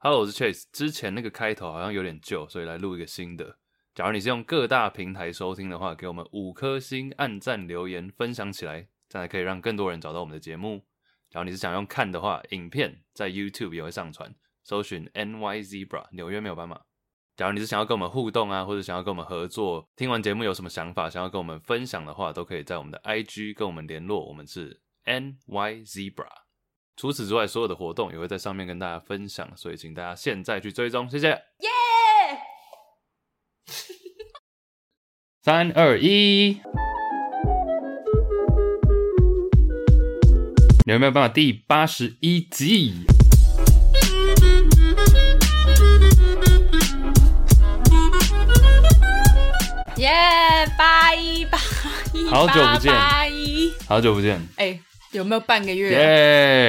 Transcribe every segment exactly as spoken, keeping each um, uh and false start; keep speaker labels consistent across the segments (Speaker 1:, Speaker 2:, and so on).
Speaker 1: Hello， 我是 Chase。之前那个开头好像有点旧，所以来录一个新的。假如你是用各大平台收听的话，给我们五颗星、按赞、留言、分享起来，这样才可以让更多人找到我们的节目。假如你是想用看的话，影片在 YouTube 也会上传，搜寻 N Y Zebra 纽约没有斑马。假如你是想要跟我们互动啊，或者想要跟我们合作，听完节目有什么想法，想要跟我们分享的话，都可以在我们的 I G 跟我们联络，我们是 N Y Zebra。除此之外，所有的活动也会在上面跟大家分享，所以请大家现在去追踪，谢谢。耶！三二一，你有没有办法？第八十一集。
Speaker 2: 耶！八一八一，
Speaker 1: 好久不见，
Speaker 2: 八一，
Speaker 1: 好久不见。
Speaker 2: 哎、欸，有没有半个月、啊？
Speaker 1: 耶、yeah ！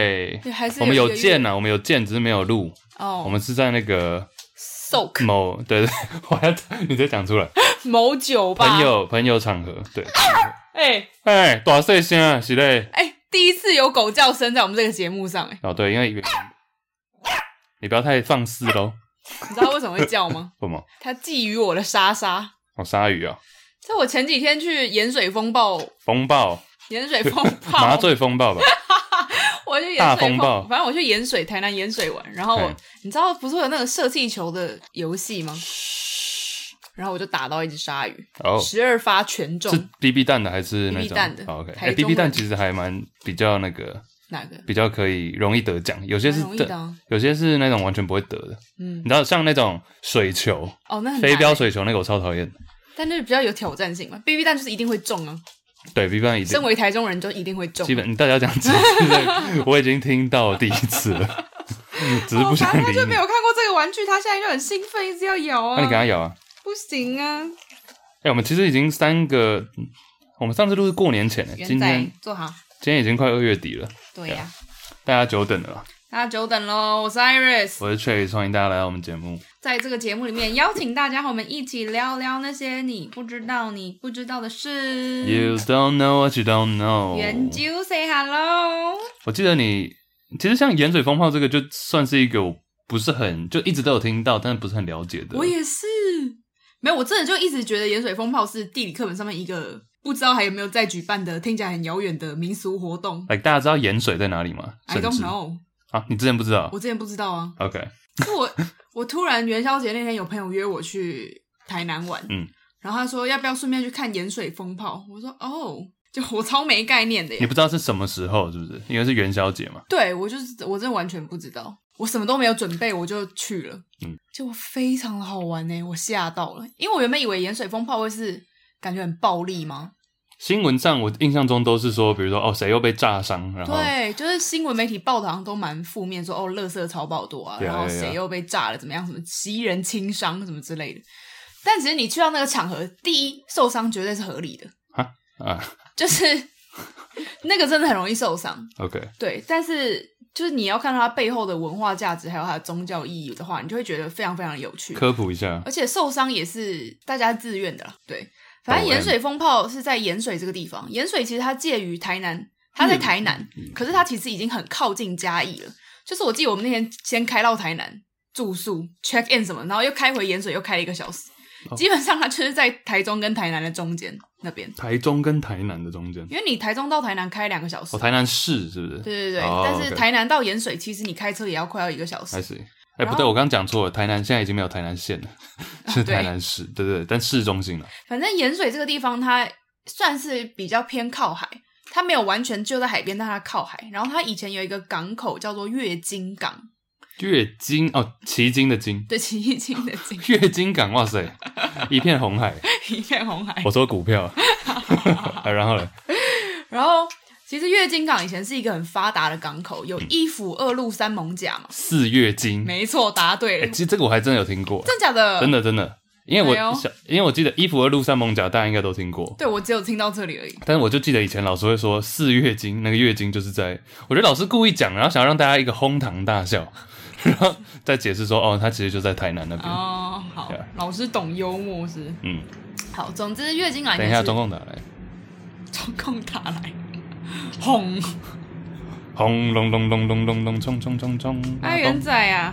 Speaker 2: 还是
Speaker 1: 我们有见啊，我们有见，只是没有录。
Speaker 2: 哦，
Speaker 1: 我们是在那个
Speaker 2: Soak
Speaker 1: 某对对，我还要你直接讲出来。
Speaker 2: 某酒吧，
Speaker 1: 朋友朋友场合，对。
Speaker 2: 哎
Speaker 1: 哎、欸，大细声啊，是嘞。
Speaker 2: 哎、欸，第一次有狗叫声在我们这个节目上、欸，哎。
Speaker 1: 哦，对，因为你不要太放肆咯。
Speaker 2: 你知道为什么会叫吗？
Speaker 1: 为什么？
Speaker 2: 它觊觎我的莎莎。
Speaker 1: 哦，鲨鱼啊！
Speaker 2: 在我前几天去盐水风暴，
Speaker 1: 风暴，
Speaker 2: 盐水风暴，
Speaker 1: 麻醉风暴吧。
Speaker 2: 我去盐水
Speaker 1: 大风暴，
Speaker 2: 反正我去盐水，台南盐水玩，然后我你知道不是有那个射气球的游戏吗？然后我就打到一只鲨鱼，哦，十二发全中。
Speaker 1: 是 B B 弹的还是那种
Speaker 2: B B 弹的、
Speaker 1: 哦、？OK， 哎、欸、，B B 弹其实还蛮比较那个
Speaker 2: 哪个
Speaker 1: 比较可以容易得奖，有些是
Speaker 2: 容易的、啊，
Speaker 1: 有些是那种完全不会得的。嗯，你知道像那种水球
Speaker 2: 哦，那很
Speaker 1: 飞镖水球那个我超讨厌，
Speaker 2: 但是比较有挑战性嘛。B B 弹就是一定会中啊。
Speaker 1: 对 ，B B 弹一定。
Speaker 2: 身为台中人就一定会中。
Speaker 1: 基本你大家讲几次，我已经听到第一次了，只是不想理你。
Speaker 2: 他就没有看过这个玩具，他现在就很兴奋，一直要咬啊。
Speaker 1: 那你给他咬啊？
Speaker 2: 不行啊！
Speaker 1: 哎、欸，我们其实已经三个，我们上次录是过年前诶，今天
Speaker 2: 做好，
Speaker 1: 今天已经快二月底了。
Speaker 2: 对呀、啊，
Speaker 1: 大家久等了啦。
Speaker 2: 大家久等咯，我是 Iris，
Speaker 1: 我是 Chase， 欢迎大家来到我们节目。
Speaker 2: 在这个节目里面，邀请大家和我们一起聊聊那些你不知道、你不知道的事。
Speaker 1: You don't know what you don't know。
Speaker 2: 研究 say hello。
Speaker 1: 我记得你，其实像盐水风炮这个，就算是一个我不是很就一直都有听到，但是不是很了解的。
Speaker 2: 我也是，没有，我真的就一直觉得盐水风炮是地理课本上面一个不知道还有没有在举办的，听起来很遥远的民俗活动。
Speaker 1: like 大家知道盐水在哪里吗
Speaker 2: ？I don't know。
Speaker 1: 啊，你之前不知道？
Speaker 2: 我之前不知道啊。
Speaker 1: OK，
Speaker 2: 是我我突然元宵节那天有朋友约我去台南玩，嗯，然后他说要不要顺便去看盐水风炮？我说哦，就我超没概念的耶。
Speaker 1: 你不知道是什么时候是不是？因为是元宵节嘛。
Speaker 2: 对，我就是我真的完全不知道，我什么都没有准备我就去了，嗯，结果非常的好玩耶，我吓到了，因为我原本以为盐水风炮会是感觉很暴力吗？
Speaker 1: 新闻上我印象中都是说，比如说哦谁又被炸伤，然后
Speaker 2: 对，就是新闻媒体报道好像都蛮负面，说哦垃圾超爆多啊，
Speaker 1: yeah,
Speaker 2: 然后谁又被炸了怎么样，什么袭人轻伤什么之类的。但其实你去到那个场合，第一受伤绝对是合理的
Speaker 1: 啊啊，
Speaker 2: 就是那个真的很容易受伤。
Speaker 1: OK，
Speaker 2: 对，但是就是你要看到它背后的文化价值还有它的宗教意义的话，你就会觉得非常非常的有趣，
Speaker 1: 科普一下。
Speaker 2: 而且受伤也是大家自愿的啦，对。反正盐水风炮是在盐水这个地方，盐水其实它介于台南，它在台南，嗯、可是它其实已经很靠近嘉义了。就是我记得我们那天先开到台南住宿 check in 什么，然后又开回盐水，又开了一个小时。哦、基本上它就是在台中跟台南的中间那边。
Speaker 1: 台中跟台南的中间，
Speaker 2: 因为你台中到台南开两个小时。
Speaker 1: 哦，台南市是不是？
Speaker 2: 对对对，
Speaker 1: 哦、
Speaker 2: 但是台南到盐水，其实你开车也要快要一个小时。
Speaker 1: 还是。哎、欸，不对，我刚刚讲错了，台南现在已经没有台南县了，是台南市，对对对，但市中心了。
Speaker 2: 反正盐水这个地方，它算是比较偏靠海，它没有完全就在海边，但它靠海。然后它以前有一个港口叫做月津港，
Speaker 1: 月津哦，旗津的津，
Speaker 2: 对，旗津的津，
Speaker 1: 月津港，哇塞，一片红海，
Speaker 2: 一片红海。
Speaker 1: 我说股票，然后呢？
Speaker 2: 然后。其实月津港以前是一个很发达的港口，有一府二路三艋甲嘛。
Speaker 1: 四月津，
Speaker 2: 没错，答对了。
Speaker 1: 欸、其实这个我还真的有听过，
Speaker 2: 真假的？
Speaker 1: 真的真的，因为我、
Speaker 2: 哎、
Speaker 1: 因为我记得一府二路三艋甲，大家应该都听过。
Speaker 2: 对，我只有听到这里而已。
Speaker 1: 但是我就记得以前老师会说四月津，那个月津就是在，我觉得老师故意讲，然后想要让大家一个哄堂大笑，然后再解释说，哦，他其实就在台南那边。
Speaker 2: 哦，好，老师懂幽默是。
Speaker 1: 嗯，
Speaker 2: 好，总之月津港。
Speaker 1: 等一下，中共打来。
Speaker 2: 中共打来。轰
Speaker 1: 轰隆隆隆隆隆隆冲冲冲冲！
Speaker 2: 哎，元仔啊，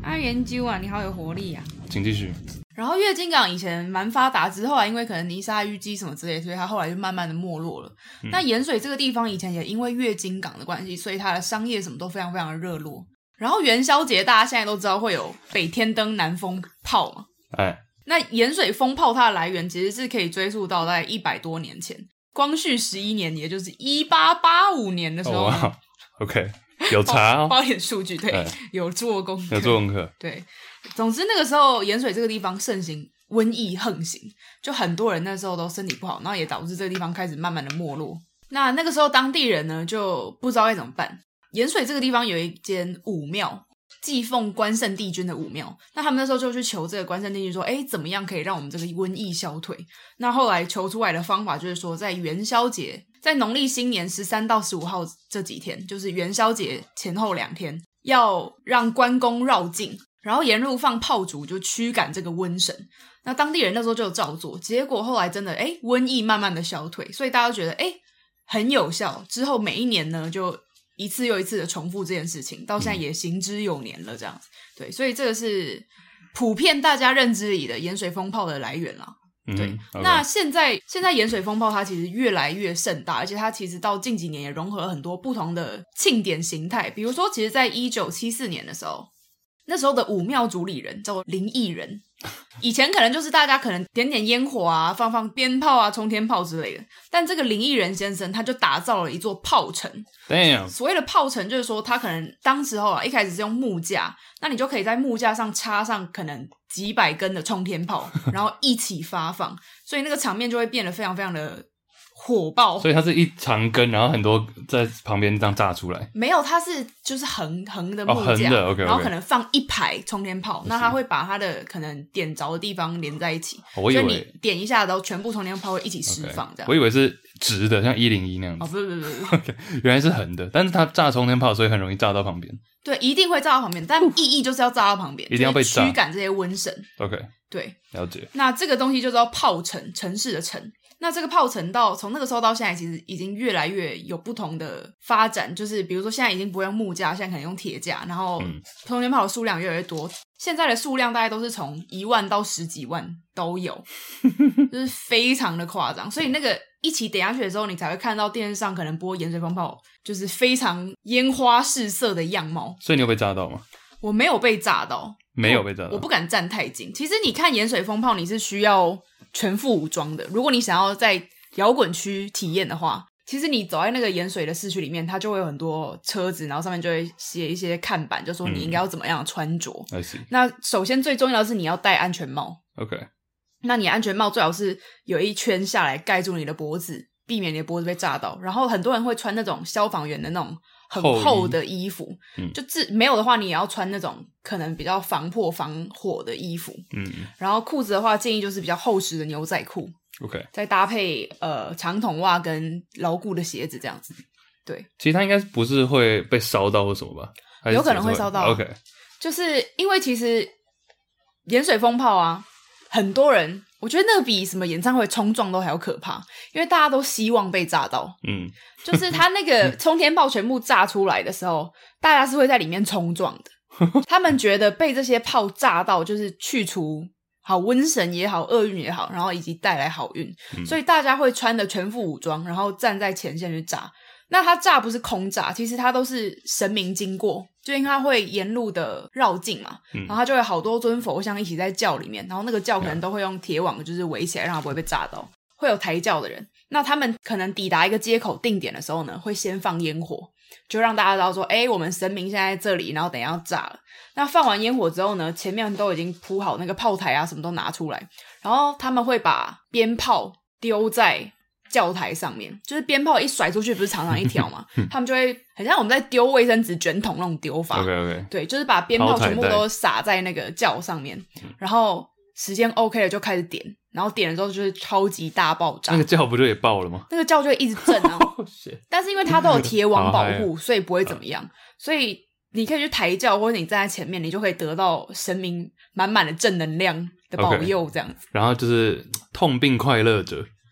Speaker 2: 啊，研究啊，你好有活力啊！
Speaker 1: 请继续。
Speaker 2: 然后月津港以前蛮发达，之后来因为可能泥沙淤积什么之类，所以它后来就慢慢的没落了。嗯、那盐水这个地方以前也因为月津港的关系，所以它的商业什么都非常非常的热络。然后元宵节大家现在都知道会有北天灯、南风炮嘛，哎，那盐水风炮它的来源其实是可以追溯到大概一百多年前，光绪十一年，也就是一八八五年的时候。
Speaker 1: 哦、OK。有查哦，
Speaker 2: 包点数据，对，有做功课，
Speaker 1: 有做功课，
Speaker 2: 对。总之那个时候盐水这个地方盛行瘟疫横行，就很多人那时候都身体不好，然后也导致这个地方开始慢慢的没落。那那个时候当地人呢就不知道该怎么办。盐水这个地方有一间武庙，祭奉关圣帝君的武庙，那他们那时候就去求这个关圣帝君说，诶怎么样可以让我们这个瘟疫消退。那后来求出来的方法就是说，在元宵节，在农历新年十三到十五号这几天，就是元宵节前后两天，要让关公绕境，然后沿路放炮竹，就驱赶这个瘟神。那当地人那时候就有照做，结果后来真的诶瘟疫慢慢的消退，所以大家都觉得诶很有效。之后每一年呢就一次又一次的重复这件事情，到现在也行之有年了这样子。对，所以这个是普遍大家认知里的盐水风炮的来源啦。对、嗯 okay. 那现在现在盐水风炮它其实越来越盛大，而且它其实到近几年也融合了很多不同的庆典形态。比如说其实在一九七四年的时候，那时候的武庙主理人叫做林义人。以前可能就是大家可能点点烟火啊，放放鞭炮啊，冲天炮之类的，但这个林义人先生他就打造了一座炮城。
Speaker 1: Damn.
Speaker 2: 所谓的炮城就是说他可能当时候啊一开始是用木架，那你就可以在木架上插上可能几百根的冲天炮，然后一起发放，所以那个场面就会变得非常非常的火爆。
Speaker 1: 所以它是一长根，然后很多在旁边这样炸出来。
Speaker 2: 没有，它是就是横横的木架、
Speaker 1: 哦、横的 okay, okay.
Speaker 2: 然后可能放一排冲天炮，那它会把它的可能点着的地方连在一起、
Speaker 1: 哦、我以为
Speaker 2: 所以你点一下然后全部冲天炮会一起释放、okay. 这样。
Speaker 1: 我以为是直的，像一零一那样子。
Speaker 2: 哦，不是不是不是、
Speaker 1: okay. 原来是横的，但是它炸冲天炮，所以很容易炸到旁边。
Speaker 2: 对，一定会炸到旁边，但意义就是要炸到旁边，
Speaker 1: 一定要被炸，
Speaker 2: 驱赶这些瘟神。
Speaker 1: OK，
Speaker 2: 对，
Speaker 1: 了解。
Speaker 2: 那这个东西就叫炮城，城市的城。那这个炮城到从那个时候到现在其实已经越来越有不同的发展，就是比如说现在已经不用木架，现在可能用铁架，然后冲天炮的数量越来越多，现在的数量大概都是从一万到十几万都有，就是非常的夸张。所以那个一起点下去的时候，你才会看到电视上可能播盐水风炮就是非常烟花四射的样貌。
Speaker 1: 所以你有被炸到吗？
Speaker 2: 我没有被炸到，
Speaker 1: 没有被炸到，
Speaker 2: 我, 我不敢站太近。其实你看盐水风炮你是需要全副武装的，如果你想要在摇滚区体验的话，其实你走在那个盐水的市区里面，它就会有很多车子，然后上面就会写一些看板，就说你应该要怎么样的穿着、
Speaker 1: 嗯、
Speaker 2: 那首先最重要的是你要戴安全帽。
Speaker 1: OK，
Speaker 2: 那你安全帽最好是有一圈下来盖住你的脖子，避免你的脖子被炸到。然后很多人会穿那种消防员的那种很厚的衣服，嗯、就自没有的话你也要穿那种可能比较防破防火的衣服。嗯，然后裤子的话建议就是比较厚实的牛仔裤。
Speaker 1: OK，
Speaker 2: 再搭配呃长筒袜跟牢固的鞋子这样子。对，
Speaker 1: 其实它应该不是会被烧到或什么吧？
Speaker 2: 有可能会烧到。
Speaker 1: OK，
Speaker 2: 就是因为其实盐水风炮啊，很多人我觉得那个比什么演唱会冲撞都还要可怕，因为大家都希望被炸到。嗯，就是他那个冲天炮全部炸出来的时候，大家是会在里面冲撞的。他们觉得被这些炮炸到，就是去除好瘟神也好，厄运也好，然后以及带来好运、嗯、所以大家会穿的全副武装，然后站在前线去炸。那他炸不是空炸，其实他都是神明经过，就因为他会沿路的绕境嘛、嗯、然后他就会好多尊佛像一起在教里面，然后那个教可能都会用铁网就是围起来，让他不会被炸到。会有抬轿的人，那他们可能抵达一个街口定点的时候呢，会先放烟火，就让大家知道说诶我们神明现在在这里，然后等一下要炸了。那放完烟火之后呢，前面都已经铺好那个炮台啊什么都拿出来，然后他们会把鞭炮丢在教台上面，就是鞭炮一甩出去不是长长一条嘛他们就会很像我们在丢卫生纸卷筒那种丢法。
Speaker 1: OK OK，
Speaker 2: 对，就是把鞭炮全部都撒在那个教上面，然后时间 OK 了就开始点，然后点了之后就是超级大爆炸。
Speaker 1: 那个教不就也爆了吗？
Speaker 2: 那个教就会一直震啊但是因为它都有铁网保护所以不会怎么样，所以你可以去抬轿，或者你站在前面，你就可以得到神明满满的正能量的保佑这样子。
Speaker 1: Okay. 然后就是痛并快乐着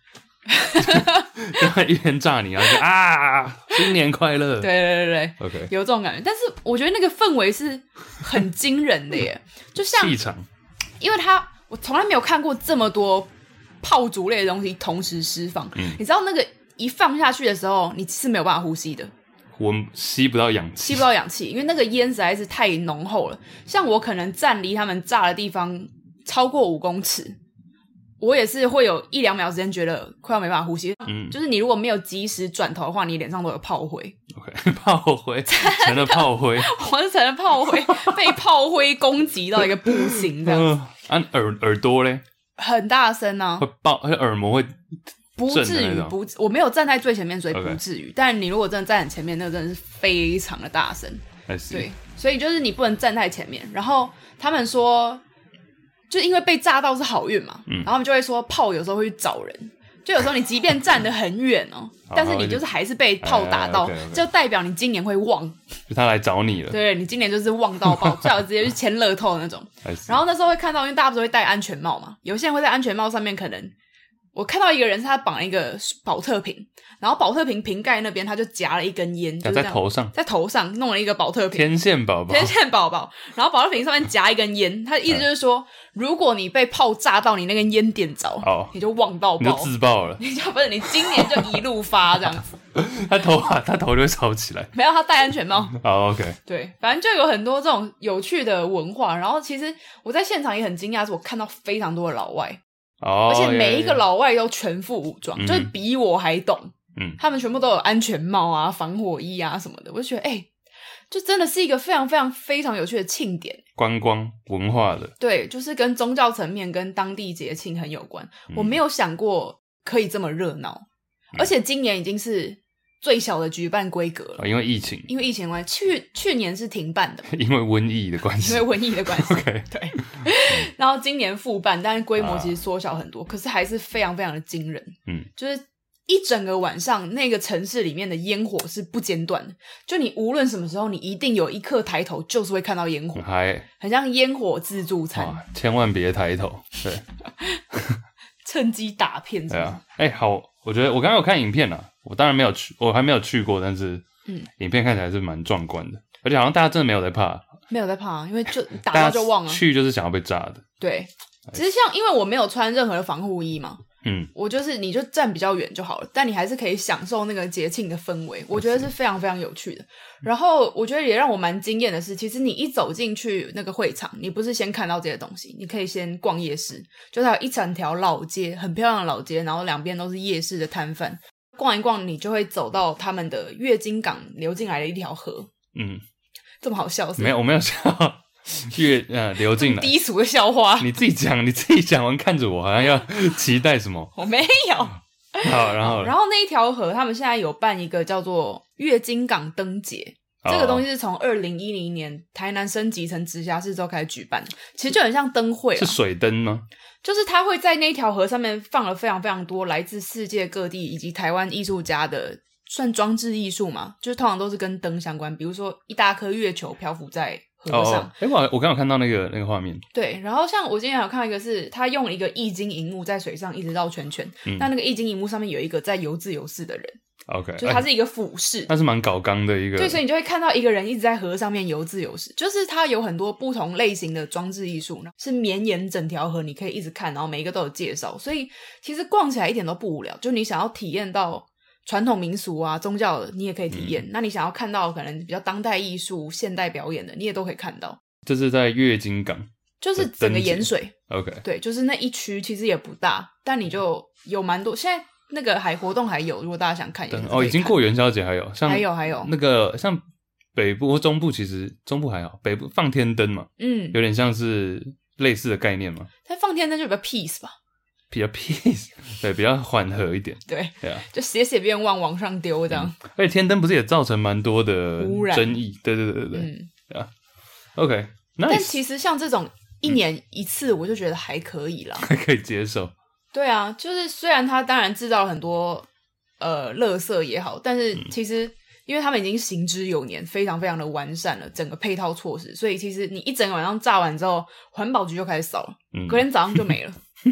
Speaker 1: 就他一边炸你，然后就啊，新年快乐。
Speaker 2: 对对对对
Speaker 1: ，OK，
Speaker 2: 有这种感觉。但是我觉得那个氛围是很惊人的耶，就像
Speaker 1: 气场，
Speaker 2: 因为他我从来没有看过这么多炮竹类的东西同时释放。嗯，你知道那个一放下去的时候，你是没有办法呼吸的。
Speaker 1: 我吸不到氧气，
Speaker 2: 吸不到氧气，因为那个烟实在是太浓厚了。像我可能站离他们炸的地方超过五公尺，我也是会有一两秒时间觉得快要没办法呼吸。嗯，就是你如果没有及时转头的话，你脸上都有炮灰。
Speaker 1: OK， 炮灰成了炮灰，
Speaker 2: 我是成了炮灰，被炮灰攻击到一个不行这样子。
Speaker 1: 啊，耳耳朵嘞，
Speaker 2: 很大声啊，
Speaker 1: 会爆，耳膜会。
Speaker 2: 不至于，不，我没有站在最前面，所以不至于。Okay. 但你如果真的站很前面，那个真的是非常的大声。对，所以就是你不能站太前面。然后他们说，就因为被炸到是好运嘛，嗯、然后他们就会说炮有时候会去找人，就有时候你即便站得很远哦，但是你就是还是被炮打到，哎哎 okay, okay. 就代表你今年会旺，
Speaker 1: 就他来找你了。
Speaker 2: 对，你今年就是旺到爆，最好直接去签乐透的那种。然后那时候会看到，因为大家不是会戴安全帽嘛，有些人会在安全帽上面可能。我看到一个人是他绑了一个保特瓶，然后保特瓶瓶盖那边他就夹了一根烟，就是
Speaker 1: 在头上，
Speaker 2: 在头上弄了一个保特瓶，
Speaker 1: 天线宝宝，
Speaker 2: 天线宝宝，然后保特瓶上面夹一根烟，他的意思就是说，如果你被炮炸到，你那根烟点着，哦，你就旺到爆，
Speaker 1: 你就自爆了，
Speaker 2: 你就不是你今年就一路发这样子，
Speaker 1: 他头啊，他头就会烧起来，
Speaker 2: 没有，他戴安全帽，
Speaker 1: 好 ，OK，
Speaker 2: 对，反正就有很多这种有趣的文化，然后其实我在现场也很惊讶，是我看到非常多的老外。
Speaker 1: 哦，
Speaker 2: 而且每一个老外都全副武装， yeah, yeah. 就是比我还懂。嗯，他们全部都有安全帽啊、防火衣啊什么的。我就觉得，哎、欸，就真的是一个非常非常非常有趣的庆典，
Speaker 1: 观光文化的。
Speaker 2: 对，就是跟宗教层面、跟当地节庆很有关。嗯、我没有想过可以这么热闹，嗯、而且今年已经是最小的举办规格了、
Speaker 1: 哦，因为疫情，
Speaker 2: 因为疫情关系，去去年是停办的，
Speaker 1: 因为瘟疫的关系，
Speaker 2: 因为瘟疫的关系，
Speaker 1: okay.
Speaker 2: 对。然后今年复办，但是规模其实缩小很多，啊、可是还是非常非常的惊人。嗯，就是一整个晚上，那个城市里面的烟火是不间断的，就你无论什么时候，你一定有一刻抬头，就是会看到烟火，
Speaker 1: 还
Speaker 2: 很像烟火自助餐，
Speaker 1: 千万别抬头，对，
Speaker 2: 趁机打骗。
Speaker 1: 对啊，哎、欸，好，我觉得我刚刚有看影片啦。我当然没有去，我还没有去过，但是，嗯，影片看起来是蛮壮观的，而且好像大家真的没有在怕，
Speaker 2: 没有在怕，因为就打到就忘了，
Speaker 1: 去就是想要被炸的，
Speaker 2: 对，只是像因为我没有穿任何的防护衣嘛，嗯，我就是你就站比较远就好了，但你还是可以享受那个节庆的氛围，我觉得是非常非常有趣的。然后我觉得也让我蛮惊艳的是，其实你一走进去那个会场，你不是先看到这些东西，你可以先逛夜市，就它有一整条老街，很漂亮的老街，然后两边都是夜市的摊贩。逛一逛，你就会走到他们的月经港流进来的一条河。嗯，这么好笑是是？
Speaker 1: 没有，我没有笑。月呃流进来，
Speaker 2: 低俗的笑话。
Speaker 1: 你自己讲，你自己讲完看着我，好像要期待什么？
Speaker 2: 我没有。
Speaker 1: 好，然后
Speaker 2: 然后那一条河，他们现在有办一个叫做月经港灯节。这个东西是从二零一零年台南升级成直辖市之后开始举办的，其实就很像灯会。
Speaker 1: 是水灯吗？
Speaker 2: 就是它会在那条河上面放了非常非常多来自世界各地以及台湾艺术家的算装置艺术嘛，就是通常都是跟灯相关，比如说一大颗月球漂浮在河上。
Speaker 1: 哎、哦，我我刚有看到那个那个画面。
Speaker 2: 对，然后像我今天有看到一个是他用一个易经萤幕在水上一直绕圈圈，嗯、那那个易经萤幕上面有一个在游自由式的人。
Speaker 1: OK，
Speaker 2: 就它是一个俯视，
Speaker 1: 那是蛮搞纲的一个。
Speaker 2: 对，所以你就会看到一个人一直在河上面游自由式，就是它有很多不同类型的装置艺术，是绵延整条河，你可以一直看，然后每一个都有介绍，所以其实逛起来一点都不无聊。就你想要体验到传统民俗啊、宗教的，你也可以体验；嗯、那你想要看到可能比较当代艺术、现代表演的，你也都可以看到。
Speaker 1: 这是在月经港，
Speaker 2: 就是整个盐水。
Speaker 1: OK，
Speaker 2: 对，就是那一区其实也不大，但你就有蛮多现在。那个海活动还有，如果大家想看也是可以看。
Speaker 1: 哦，已经过元宵节还有，像
Speaker 2: 还有还有
Speaker 1: 那个像北部或中部，其实中部还好，北部放天灯嘛，嗯，有点像是类似的概念嘛。
Speaker 2: 但放天灯就比较 peace 吧，
Speaker 1: 比较 peace， 对，比较缓和一点。
Speaker 2: 对，
Speaker 1: 对啊，
Speaker 2: 就写写愿望往上丢这样。
Speaker 1: 嗯、而且天灯不是也造成蛮多的争议？对对对对对，嗯，对啊。OK， nice。
Speaker 2: 但其实像这种一年一次，我就觉得还可以啦，
Speaker 1: 还可以接受。
Speaker 2: 对啊，就是虽然它当然制造了很多呃垃圾也好，但是其实因为他们已经行之有年，非常非常的完善了整个配套措施，所以其实你一整个晚上炸完之后，环保局就开始扫了，嗯、隔天早上就没了。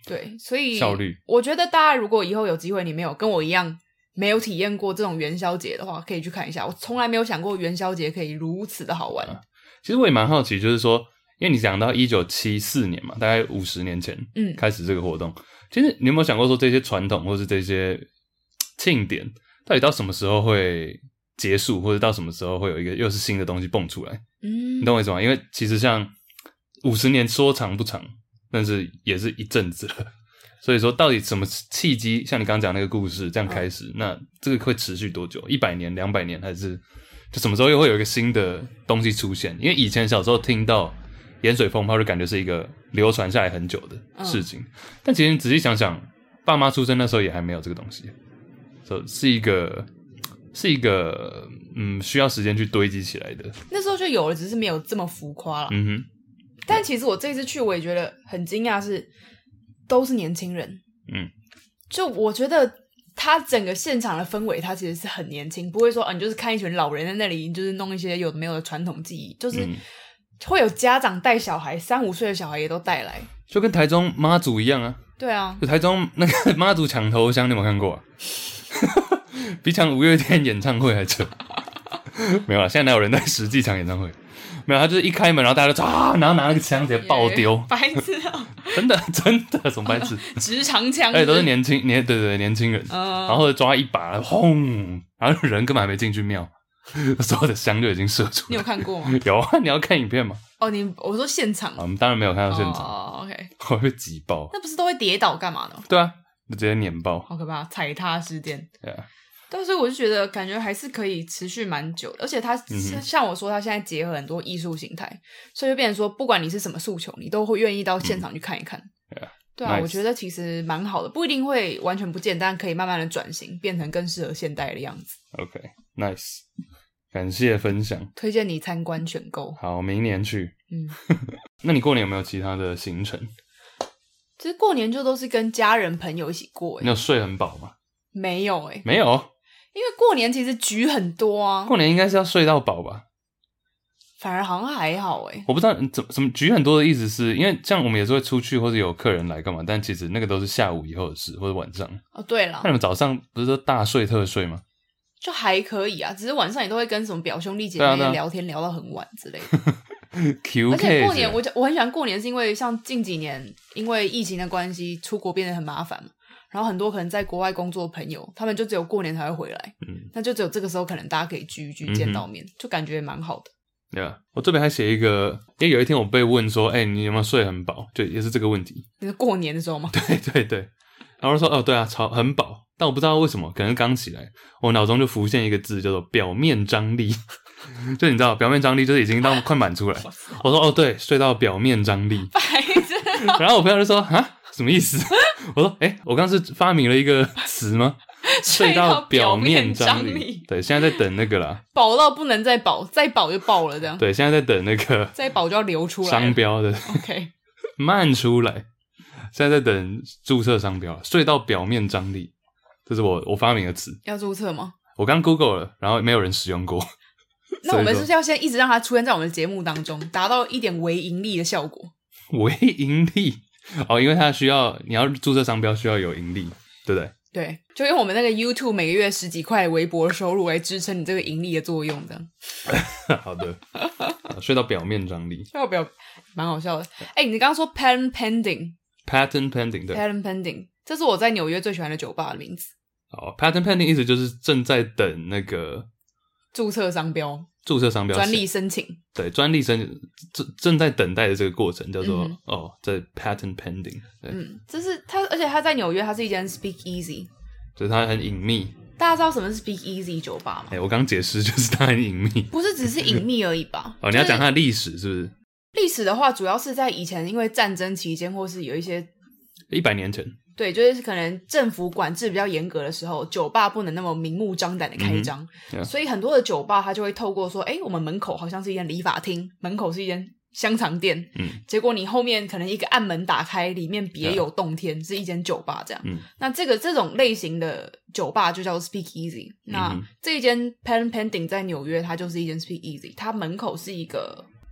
Speaker 2: 对，所以
Speaker 1: 效率，
Speaker 2: 我觉得大家如果以后有机会，你没有跟我一样没有体验过这种元宵节的话，可以去看一下。我从来没有想过元宵节可以如此的好玩。啊、
Speaker 1: 其实我也蛮好奇，就是说，因为你讲到一九七四年嘛，大概五十年前，嗯，开始这个活动。其实你有没有想过说，这些传统或是这些庆典，到底到什么时候会结束，或者到什么时候会有一个又是新的东西蹦出来？嗯，你懂我意思吗？因为其实像五十年说长不长，但是也是一阵子了。所以说，到底什么契机？像你刚刚讲那个故事这样开始，嗯、那这个会持续多久？一百年、两百年，还是就什么时候又会有一个新的东西出现？因为以前小时候听到盐水风炮，就感觉是一个流传下来很久的事情。嗯、但其实你仔细想想，爸妈出生那时候也还没有这个东西，所以是一个是一个嗯需要时间去堆积起来的。
Speaker 2: 那时候就有了，只是没有这么浮夸了。嗯哼。但其实我这次去，我也觉得很惊讶是。都是年轻人，嗯，就我觉得他整个现场的氛围，他其实是很年轻，不会说啊，你就是看一群老人在那里，就是弄一些有的没有的传统技艺，就是会有家长带小孩，三五岁的小孩也都带来，
Speaker 1: 就跟台中妈祖一样啊。
Speaker 2: 对啊，
Speaker 1: 就台中那个妈祖抢头香，你有没有看过啊？比抢五月天演唱会还扯。没有啦，现在哪有人在实际抢演唱会？没有，他就是一开门，然后大家就啊，然后拿那个枪直接爆丢，
Speaker 2: 白痴啊！
Speaker 1: 真的真的，什么白痴？
Speaker 2: 直长枪，
Speaker 1: 而且都是年轻年，对对对，年轻人，嗯、然后抓一把，轰，然后人根本还没进去庙，所有的香就已经射出来。
Speaker 2: 你有看过吗？
Speaker 1: 有啊，你要看影片吗？
Speaker 2: 哦，你我说现场，
Speaker 1: 我们当然没有看到现场。
Speaker 2: 哦 ，OK，
Speaker 1: 我会挤爆。
Speaker 2: 那不是都会跌倒干嘛的？
Speaker 1: 对啊，就直接碾爆，
Speaker 2: 好可怕，踩踏事件。
Speaker 1: 对啊。
Speaker 2: 但是我就觉得感觉还是可以持续蛮久的，而且他、嗯、像我说他现在结合很多艺术形态，所以就变成说不管你是什么诉求，你都会愿意到现场去看一看。嗯、yeah, 对啊， nice. 我觉得其实蛮好的，不一定会完全不见，但可以慢慢的转型，变成更适合现代的样子。
Speaker 1: OK， nice， 感谢分享，
Speaker 2: 推荐你参观选购。
Speaker 1: 好，明年去。嗯，那你过年有没有其他的行程？
Speaker 2: 其实过年就都是跟家人朋友一起过。
Speaker 1: 你有睡很饱吗？
Speaker 2: 没有诶、欸、
Speaker 1: 没有。
Speaker 2: 因为过年其实局很多啊，
Speaker 1: 过年应该是要睡到饱吧？
Speaker 2: 反而好像还好诶、欸、
Speaker 1: 我不知道怎什么局很多的意思是，因为像我们也是会出去或者有客人来干嘛，但其实那个都是下午以后的事或者晚上。
Speaker 2: 哦，对了，
Speaker 1: 那你们早上不是都大睡特睡吗？
Speaker 2: 就还可以啊，只是晚上也都会跟什么表兄弟姐妹聊天聊到很晚之类的。
Speaker 1: Q K，
Speaker 2: 而且过年我我很喜欢过年，是因为像近几年因为疫情的关系，出国变得很麻烦嘛。然后很多可能在国外工作的朋友，他们就只有过年才会回来，嗯，那就只有这个时候可能大家可以聚一聚，见到面，嗯、就感觉蛮好的。
Speaker 1: 对啊，我这边还写一个，因为有一天我被问说，哎、欸，你有没有睡很饱？就也是这个问题。
Speaker 2: 你是过年的时候吗？
Speaker 1: 对对对，然后说，哦，对啊，超很饱，但我不知道为什么，可能刚起来，我脑中就浮现一个字叫做表面张力，就你知道，表面张力就是已经到快满出来。我说，哦，对，睡到表面张力。
Speaker 2: 白痴。
Speaker 1: 然后我朋友就说，啊。什么意思？我说，哎、欸，我刚是发明了一个词吗？睡到表面张力。对，现在在等那个啦。
Speaker 2: 饱到不能再饱，再饱就爆了这样。
Speaker 1: 对，现在在等那个。
Speaker 2: 再饱就要流出来。
Speaker 1: 商标的。
Speaker 2: OK。
Speaker 1: 慢出来。现在在等注册商标，睡到表面张力，这是我我发明的词。
Speaker 2: 要注册吗？
Speaker 1: 我刚 Google 了，然后没有人使用过。
Speaker 2: 那我们是不是要先一直让它出现在我们的节目当中，达到一点微盈利的效果？
Speaker 1: 微盈利。哦，因为它需要你要注册商标，需要有盈利，对不对？
Speaker 2: 对，就用我们那个 YouTube 每个月十几块微薄的收入来支撑你这个盈利的作用的。
Speaker 1: 好的，睡到表面张力，
Speaker 2: 睡到表蛮好笑的。哎、欸，你刚刚说 patent pending，patent
Speaker 1: pending， 对
Speaker 2: ，patent pending， 这是我在纽约最喜欢的酒吧的名字。
Speaker 1: 好 ，patent pending 意思就是正在等那个
Speaker 2: 注册商标。
Speaker 1: 注册商标
Speaker 2: 专利申请，
Speaker 1: 对，专利申正正在等待的这个过程叫做、嗯、哦，在 patent pending。
Speaker 2: 嗯，这是它，而且它在纽约，它是一间 Speak Easy，
Speaker 1: 就是它很隐秘。
Speaker 2: 大家知道什么是 Speak Easy 酒吧吗？
Speaker 1: 哎、欸，我刚解释就是它很隐秘，
Speaker 2: 不是只是隐秘而已吧？
Speaker 1: 哦，你要讲它的历史是不是？
Speaker 2: 历史的话，主要是在以前因为战争期间，或是有一些
Speaker 1: 一百年前。
Speaker 2: 对，就是可能政府管制比较严格的时候，酒吧不能那么明目张胆的开张、嗯 yeah. 所以很多的酒吧它就会透过说，诶，我们门口好像是一间理发厅，门口是一间香肠店，嗯，结果你后面可能一个暗门打开，里面别有洞天， yeah. 是一间酒吧这样、嗯、那这个这种类型的酒吧就叫做 Speak Easy、嗯、那这一间 Patent Pending 在纽约它就是一间 Speak Easy， 它门口是一个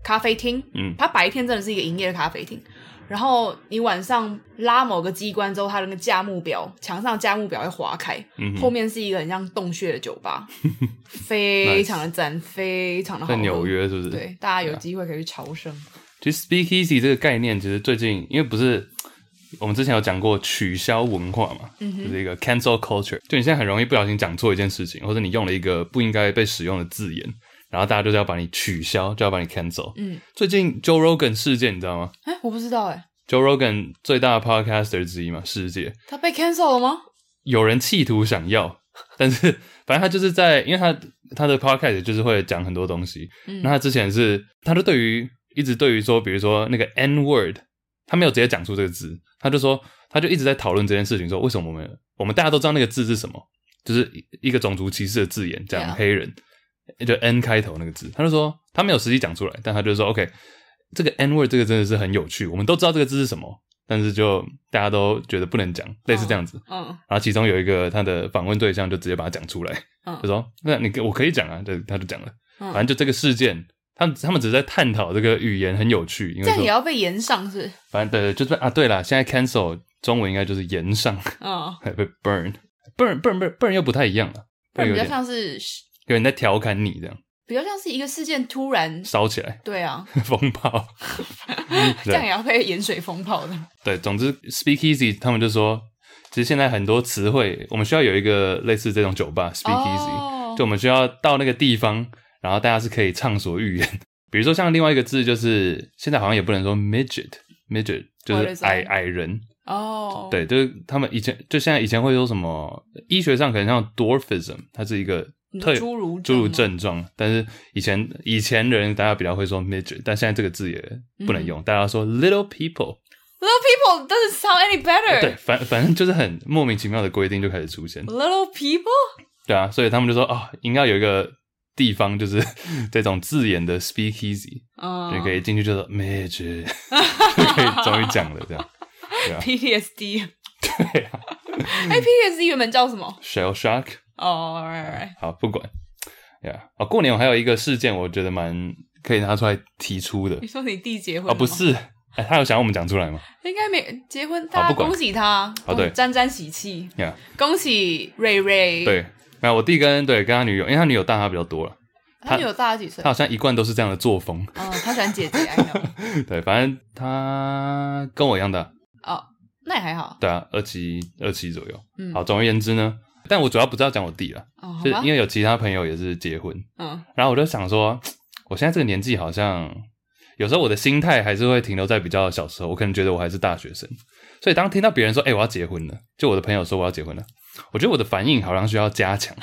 Speaker 2: 咖啡厅，
Speaker 1: 嗯，
Speaker 2: 它白天真的是一个营业的咖啡厅，然后你晚上拉某个机关之后，它的那个价目表墙上的价目表会划开，嗯，后面是一个很像洞穴的酒吧，非常的赞，非常的好喝。
Speaker 1: 在纽约是不是？
Speaker 2: 对，大家有机会可以去朝圣。
Speaker 1: 其实 Speakeasy 这个概念，其实最近因为不是我们之前有讲过取消文化嘛，嗯、就是一个 cancel culture， 就你现在很容易不小心讲错一件事情，或者你用了一个不应该被使用的字眼，然后大家就是要把你取消，就要把你 cancel。嗯，最近 Joe Rogan 事件你知道吗？
Speaker 2: 哎，我不知道哎。
Speaker 1: Joe Rogan 最大的 podcaster 之一嘛，世界。他
Speaker 2: 被 cancel 了吗？
Speaker 1: 有人企图想要，但是反正他就是在，因为他他的 podcast 就是会讲很多东西。嗯，那他之前是，他就对于一直对于说，比如说那个 N word， 他没有直接讲出这个字，他就说，他就一直在讨论这件事情，说为什么我们我们大家都知道那个字是什么，就是一个种族歧视的字眼，讲黑人， yeah. 就 N 开头那个字，他就说他没有实际讲出来，但他就说 OK。这个 N word 这个真的是很有趣，我们都知道这个字是什么，但是就大家都觉得不能讲，类似这样子。嗯，嗯然后其中有一个他的访问对象就直接把它讲出来，嗯，就说那你我可以讲啊，就他就讲了，嗯，反正就这个事件，他们他们只是在探讨这个语言很有趣，因为这
Speaker 2: 样也要被延上是？
Speaker 1: 反正对，就是啊，对啦，现在 cancel 中文应该就是延上，嗯，被 burn burn burn burn burn 又不太一样了
Speaker 2: ，burn 比较像是
Speaker 1: 有人在调侃你这样。
Speaker 2: 比较像是一个事件突然
Speaker 1: 烧起来，
Speaker 2: 对啊，
Speaker 1: 风炮，
Speaker 2: 这样也要被盐水风炮的。
Speaker 1: 对，总之 Speakeasy 他们就说，其实现在很多词汇，我们需要有一个类似这种酒吧 Speakeasy，、哦、就我们需要到那个地方，然后大家是可以畅所欲言。比如说像另外一个字，就是现在好像也不能说 midget， midget 就是矮矮人。哦，对，就是他们以前就现在以前会说什么，医学上可能像 dwarfism， 它是一个。
Speaker 2: 侏儒
Speaker 1: 侏儒症状，但是以前以前人大家比较会说 midget， 但现在这个字也不能用，嗯、大家说 little people。
Speaker 2: Little people doesn't sound any better。
Speaker 1: 对，反反正就是很莫名其妙的规定就开始出现。
Speaker 2: Little people。
Speaker 1: 对啊，所以他们就说啊、哦，应该有一个地方就是这种字眼的 speakeasy，嗯，就可以进去就说 midget， 就可以终于讲了这样。对啊
Speaker 2: P T S D。
Speaker 1: 对啊。
Speaker 2: 哎 ，P T S D 原本叫什么
Speaker 1: ？Shell shock。
Speaker 2: 哦、oh, right, right.
Speaker 1: 好，不管，呀、yeah. 哦，过年我还有一个事件，我觉得蛮可以拿出来提出的。
Speaker 2: 你说你弟结婚
Speaker 1: 啊、哦？不是，哎，他有想要我们讲出来吗？
Speaker 2: 应该没结婚，大家恭喜他，
Speaker 1: 好对，
Speaker 2: 沾沾喜气，
Speaker 1: 呀、yeah.
Speaker 2: 恭喜瑞瑞。
Speaker 1: 对，没有我弟跟对跟他女友，因为他女友大他比较多了，
Speaker 2: 他女友大他几岁？
Speaker 1: 他好像一贯都是这样的作风。
Speaker 2: 嗯，他喜欢姐姐，I know。
Speaker 1: 对，反正他跟我一样大。
Speaker 2: 哦，那也还好。
Speaker 1: 对啊，二七二七左右。嗯，好，总而言之呢。但我主要不是要讲我弟啦，哦、就是因为有其他朋友也是结婚，嗯，然后我就想说，我现在这个年纪好像有时候我的心态还是会停留在比较小时候，我可能觉得我还是大学生，所以当听到别人说，哎、欸，我要结婚了，就我的朋友说我要结婚了，我觉得我的反应好像需要加强。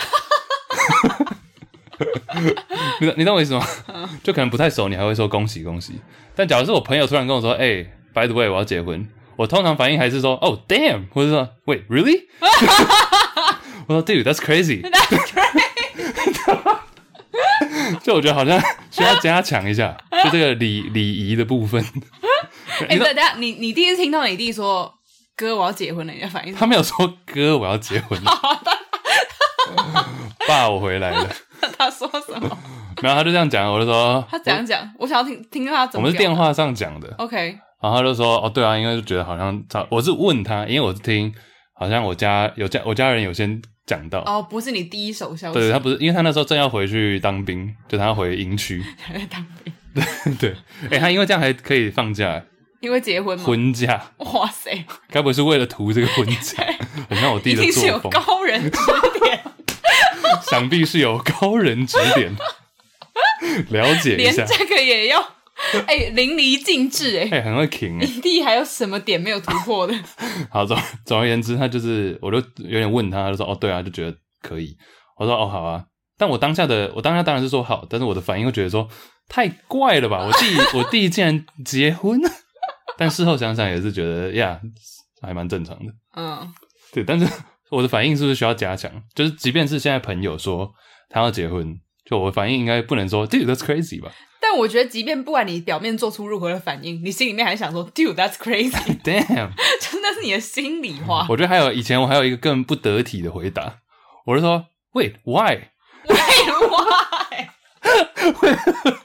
Speaker 1: 你你懂我意思吗？就可能不太熟，你还会说恭喜恭喜，但假如是我朋友突然跟我说，哎、欸、，by the way， 我要结婚，我通常反应还是说，哦 ，damn， 或者说，wait really？ 我说 ，dude， that's crazy。That's crazy。就我觉得好像需要加强一下，就这个礼礼仪的部分。
Speaker 2: 哎、欸，等下，你你第一次听到你弟说“哥，我要结婚了”，你的反应？
Speaker 1: 他没有说“哥，我要结婚了”。爸，我回来了。
Speaker 2: 他说什么？
Speaker 1: 没有，他就这样讲，我就说
Speaker 2: 他怎样讲？我想要听听他怎么。
Speaker 1: 我们是电话上讲的。
Speaker 2: OK。
Speaker 1: 然后他就说：“哦，对啊，因为就觉得好像我是问他，因为我是听，好像我家有家我家人有先讲到。
Speaker 2: 哦，不是你第一手消息。
Speaker 1: 对，他不是，因为他那时候正要回去当兵，就他要回营区。
Speaker 2: 还在当兵。
Speaker 1: 对对，哎、欸，他因为这样还可以放假。
Speaker 2: 因为结婚吗？
Speaker 1: 婚假。
Speaker 2: 哇塞！
Speaker 1: 该不会是为了图这个婚假？很像我弟的作风。一定是
Speaker 2: 有高人指点。
Speaker 1: 想必是有高人指点。了解一下。
Speaker 2: 连这个也要。”哎、欸，淋漓尽致哎、欸，
Speaker 1: 哎、欸，很会挺哎、欸。
Speaker 2: 你弟还有什么点没有突破的？
Speaker 1: 好，总总而言之，他就是，我就有点问他，他就说，哦，对啊，就觉得可以。我说，哦，好啊。但我当下的，我当下当然是说好，但是我的反应会觉得说，太怪了吧，我弟，我弟竟然结婚。但事后想想也是觉得，呀，还蛮正常的。嗯，对。但是我的反应是不是需要加强？就是即便是现在朋友说他要结婚，就我的反应应该不能说 ，dude that's crazy 吧。
Speaker 2: 但我觉得，即便不管你表面做出如何的反应，你心里面还想说 ，dude that's crazy，damn， 真的是你的心里话。
Speaker 1: 我觉得还有以前我还有一个更不得体的回答，我就说 ，wait why？
Speaker 2: Wait why？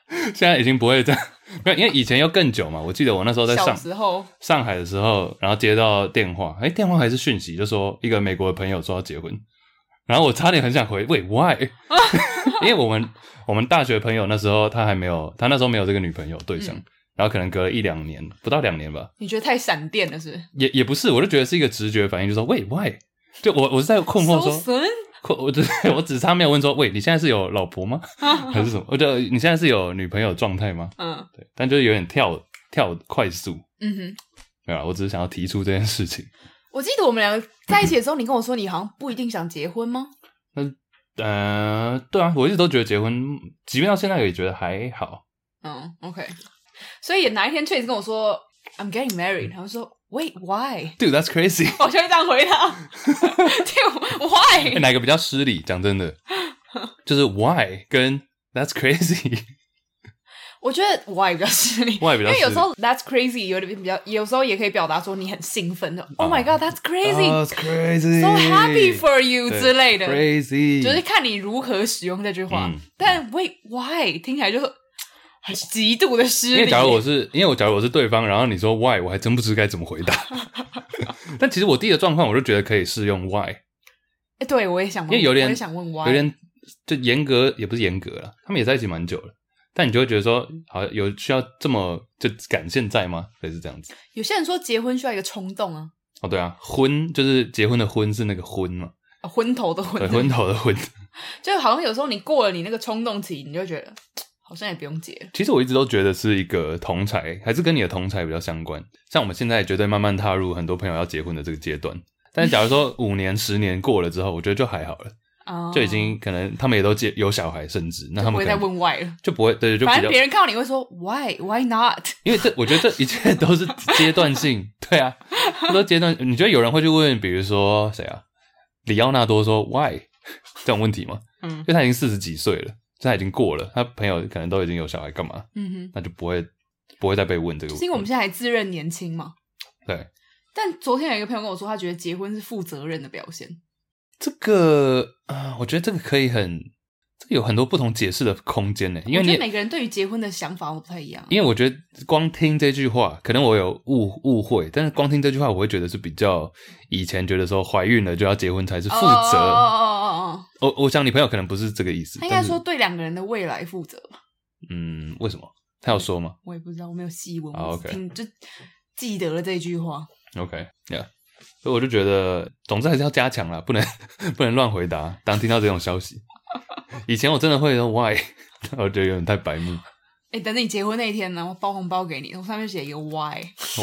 Speaker 1: 现在已经不会这样，因为以前要更久嘛。我记得我那时候在上
Speaker 2: 小时候
Speaker 1: 上海的时候，然后接到电话，哎，电话还是讯息，就说一个美国的朋友说要结婚，然后我差点很想回，喂 ，why？ 因为我们我们大学朋友那时候他还没有，他那时候没有这个女朋友对象，嗯、然后可能隔了一两年，不到两年吧。
Speaker 2: 你觉得太闪电了是不是？
Speaker 1: 也也不是，我就觉得是一个直觉反应，就说喂 ，why？ 就我我是在困惑说。
Speaker 2: So
Speaker 1: 我只我只差没有问说，喂，你现在是有老婆吗？还是什么？我就你现在是有女朋友状态吗？嗯，对，但就是有点跳跳快速。嗯哼，对啊，我只是想要提出这件事情。
Speaker 2: 我记得我们两个在一起的时候，你跟我说你好像不一定想结婚吗？
Speaker 1: 嗯呃，对啊，我一直都觉得结婚，即便到现在也觉得还好。
Speaker 2: 嗯 ，OK。所以哪一天 Chase 跟我说 I'm getting married， 然后说。Wait, why?
Speaker 1: Dude, that's crazy.
Speaker 2: 我就会这样回答。Dude, why?
Speaker 1: 欸、哪个比较失礼？讲真的，就是 why 跟 that's crazy。
Speaker 2: 我觉得 why 比较失礼
Speaker 1: ，why 比较失礼，
Speaker 2: 因为有时候 that's crazy 有点比较，有时候也可以表达说你很兴奋的。Oh, oh my god, that's crazy!
Speaker 1: That's crazy.
Speaker 2: So happy for you 之类的。
Speaker 1: Crazy，
Speaker 2: 就是看你如何使用这句话。嗯、但 wait, why 听起来就。很极度的失礼。
Speaker 1: 因为假如我是，因为我假如我是对方，然后你说 why， 我还真不知该怎么回答。但其实我第一个状况，我就觉得可以适用 why。
Speaker 2: 欸、对，我也想问，
Speaker 1: 因为有点
Speaker 2: 我也想问 why，
Speaker 1: 有点就严格，也不是严格啦，他们也在一起蛮久了，但你就会觉得说，好有需要这么就赶现在吗？类似这样子。
Speaker 2: 有些人说结婚需要一个冲动啊。
Speaker 1: 哦，对啊，婚就是结婚的婚是那个婚嘛，
Speaker 2: 哦、昏头的昏，
Speaker 1: 对，昏头的昏。
Speaker 2: 就好像有时候你过了你那个冲动期，你就觉得。好像也不用结。
Speaker 1: 其实我一直都觉得是一个同侪，还是跟你的同侪比较相关。像我们现在也绝对慢慢踏入很多朋友要结婚的这个阶段。但是假如说五年、十年过了之后，我觉得就还好了，哦、就已经可能他们也都结有小孩，甚至那他们
Speaker 2: 不会再问 why 了，
Speaker 1: 就不会对，就比较
Speaker 2: 反正别人看到你会说 why why not？
Speaker 1: 因为这我觉得这一切都是阶段性，对啊，都阶段。你觉得有人会去问，比如说谁啊，里奥纳多说 why 这种问题吗？嗯，因为他已经四十几岁了。他已经过了，他朋友可能都已经有小孩，干嘛？嗯哼，那就不会不会再被问这个问题。
Speaker 2: 就是因为我们现在还自认年轻嘛。
Speaker 1: 对。
Speaker 2: 但昨天有一个朋友跟我说，他觉得结婚是负责任的表现。
Speaker 1: 这个啊、呃，我觉得这个可以很，这个有很多不同解释的空间呢。因为你
Speaker 2: 我觉得每个人对于结婚的想法都不太一样。
Speaker 1: 因为我觉得光听这句话，可能我有误误会，但是光听这句话，我会觉得是比较以前觉得说怀孕了就要结婚才是负责。哦哦哦哦哦。我我想你朋友可能不是这个意思。
Speaker 2: 他应该说对两个人的未来负责吧。
Speaker 1: 嗯，为什么？他有说吗？
Speaker 2: 我也不知道，我没有细问。
Speaker 1: 啊 ，OK，
Speaker 2: 听就记得了这句话。
Speaker 1: OK，Yeah，、yeah. 所以我就觉得，总之还是要加强啦，不能不能乱回答。当听到这种消息，以前我真的会说 why， 我觉得有点太白目。
Speaker 2: 哎、欸，等你结婚那一天呢，我包红包给你，我上面写一个 why，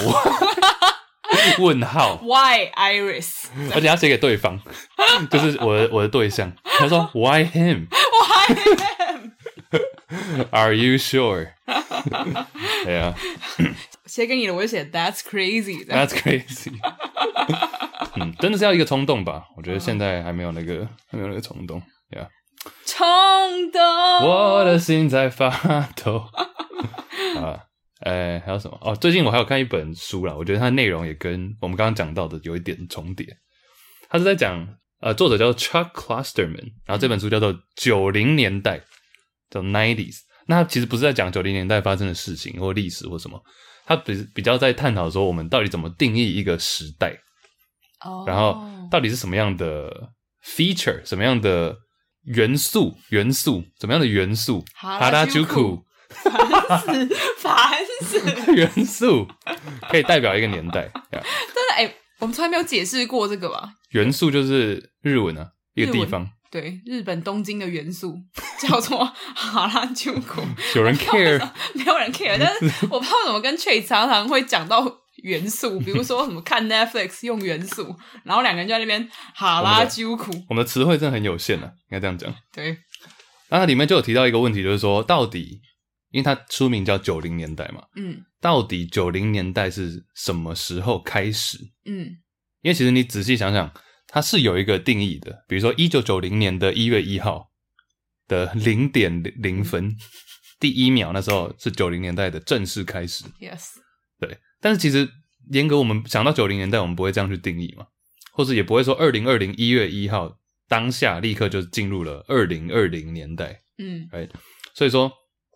Speaker 1: 问号
Speaker 2: why Iris，
Speaker 1: 而且要写给对方，就是我的我的对象。他说 why him？
Speaker 2: Why him？Are
Speaker 1: you sure？ 对啊，
Speaker 2: 写给你的我就写 That's crazy。
Speaker 1: That's crazy 。嗯，真的是要一个冲动吧？我觉得现在还没有那个，还没有那个冲动。Yeah，
Speaker 2: 冲动，
Speaker 1: 我的心在发抖。啊，呃，还有什么？哦，最近我还有看一本书啦，我觉得它的内容也跟我们刚刚讲到的有一点重叠。它是在讲，呃，作者叫做 Chuck Klosterman， 然后这本书叫做九零年代，叫 nineties。那它其实不是在讲九零年代发生的事情或历史或什么，它比比较在探讨说我们到底怎么定义一个时代，哦，然后到底是什么样的 feature， 什么样的元素，元素怎么样的元素，哈拉朱库，
Speaker 2: 烦死，烦死，
Speaker 1: 元素可以代表一个年代。真
Speaker 2: 的哎，我们从来没有解释过这个吧？
Speaker 1: 元素就是日文啊，一个地方。
Speaker 2: 对，日本东京的元素叫做哈拉朱库。
Speaker 1: 有人 care？
Speaker 2: 没有人 care， 但是我不知道怎么跟 Chase 常常会讲到元素，比如说什么看 Netflix 用元素，然后两个人就在那边哈拉朱库。
Speaker 1: 我们的词汇真的很有限啊，应该这样讲。
Speaker 2: 对，
Speaker 1: 那它里面就有提到一个问题，就是说到底，因为它书名叫九零年代嘛，嗯，到底九零年代是什么时候开始？嗯，因为其实你仔细想想。它是有一个定义的，比如说一九九零年的一月一号的零点零分，第一秒那时候是九零年代的正式开始。
Speaker 2: Yes，
Speaker 1: 对。但是其实严格我们想到九零年代，我们不会这样去定义嘛，或是也不会说二零二零一月一号当下立刻就进入了二零二零年代。嗯， right？ 所以说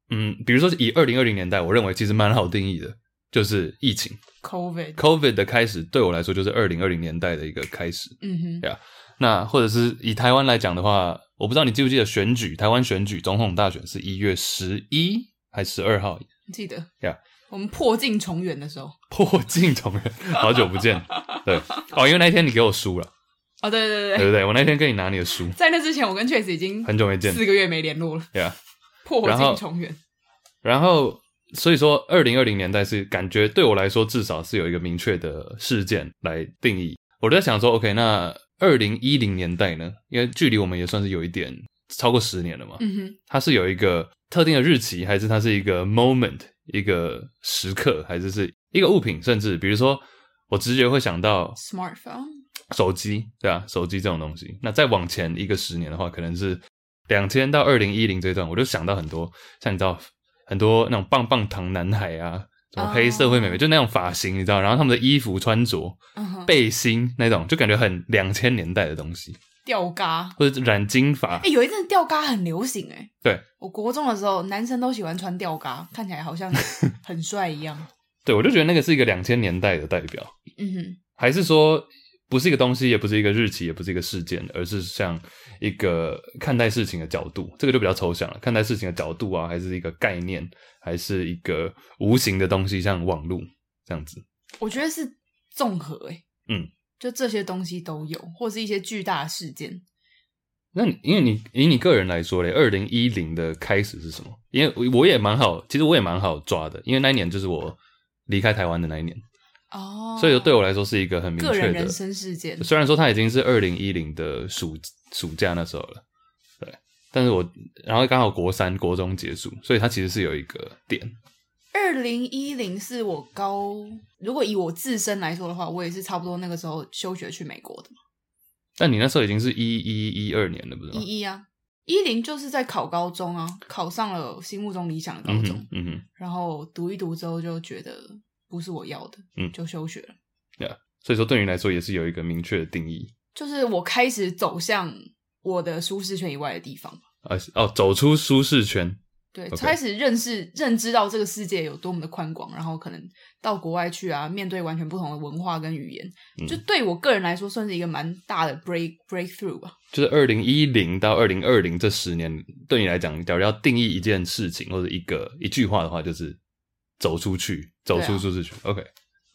Speaker 1: 嗯，比如说以二零二零年代，我认为其实蛮好定义的，就是疫情
Speaker 2: COVID
Speaker 1: COVID 的开始，对我来说就是二零二零年代的一个开始。
Speaker 2: 嗯哼，
Speaker 1: 对啊。那或者是以台湾来讲的话，我不知道你记不记得选举，台湾选举总统大选是一月十一还十二号？
Speaker 2: 记得。
Speaker 1: Yeah.
Speaker 2: 我们破镜重圆的时候，
Speaker 1: 破镜重圆，好久不见。对，哦，因为那天你给我书了。
Speaker 2: 哦，对对对
Speaker 1: 对对对，我那天跟你拿你的书。
Speaker 2: 在那之前，我跟 Chase 已经
Speaker 1: 很久没见，
Speaker 2: 四个月没联络了。
Speaker 1: 对啊，
Speaker 2: 破镜重圆。
Speaker 1: 然后，所以说，二零二零年代是感觉对我来说，至少是有一个明确的事件来定义。我在想说 ，OK， 那二零一零年代呢？因为距离我们也算是有一点超过十年了嘛。
Speaker 2: 嗯哼，
Speaker 1: 它是有一个特定的日期，还是它是一个 moment， 一个时刻，还是是一个物品？甚至比如说，我直觉会想到
Speaker 2: smartphone。
Speaker 1: 手机，对啊，手机这种东西。那再往前一个十年的话，可能是两千到二零一零这段，我就想到很多，像你知道很多那种棒棒糖男孩啊，什么黑社会妹妹， oh. 就那种发型，你知道，然后他们的衣服穿着、uh-huh. 背心那种，就感觉很两千年代的东西。吊嘎或者染金发，
Speaker 2: 哎、欸，有一阵吊嘎很流行哎、欸。
Speaker 1: 对，
Speaker 2: 我国中的时候，男生都喜欢穿吊嘎，看起来好像很帅一样。
Speaker 1: 对，我就觉得那个是一个两千年代的代表。
Speaker 2: 嗯哼，
Speaker 1: 还是说？不是一个东西，也不是一个日期，也不是一个事件，而是像一个看待事情的角度，这个就比较抽象了。看待事情的角度啊，还是一个概念，还是一个无形的东西，像网络这样子。
Speaker 2: 我觉得是综合诶、欸，
Speaker 1: 嗯，
Speaker 2: 就这些东西都有，或是一些巨大的事件。
Speaker 1: 那你因为你以你个人来说嘞，二零一零的开始是什么？因为我也蛮好，其实我也蛮好抓的，因为那一年就是我离开台湾的那一年。哦、oh, 所以对我来说是一个很明确的
Speaker 2: 个人人生事件。
Speaker 1: 虽然说它已经是二零一零的暑暑假那时候了，对，但是我然后刚好国三国中结束，所以它其实是有一个点。
Speaker 2: 二零一零是我高，如果以我自身来说的话，我也是差不多那个时候休学去美国的嘛。
Speaker 1: 但你那时候已经是一一一二年了，不是吗？
Speaker 2: 一一啊，一零就是在考高中啊，考上了心目中理想的高中，
Speaker 1: 嗯哼，嗯哼，
Speaker 2: 然后读一读之后就觉得。不是我要的，嗯，就休学了。
Speaker 1: 对啊，所以说对你来说也是有一个明确的定义，
Speaker 2: 就是我开始走向我的舒适圈以外的地方。
Speaker 1: 啊，哦，走出舒适圈，
Speaker 2: 对，
Speaker 1: okay.
Speaker 2: 开始认识、认知到这个世界有多么的宽广，然后可能到国外去啊，面对完全不同的文化跟语言，嗯、就对我个人来说算是一个蛮大的 break breakthrough 吧。
Speaker 1: 就是二零一零到二零二零这十年，对你来讲，假如要定义一件事情或者一个一句话的话，就是走出去。走出舒适圈、啊、，OK， 呀、yeah, ，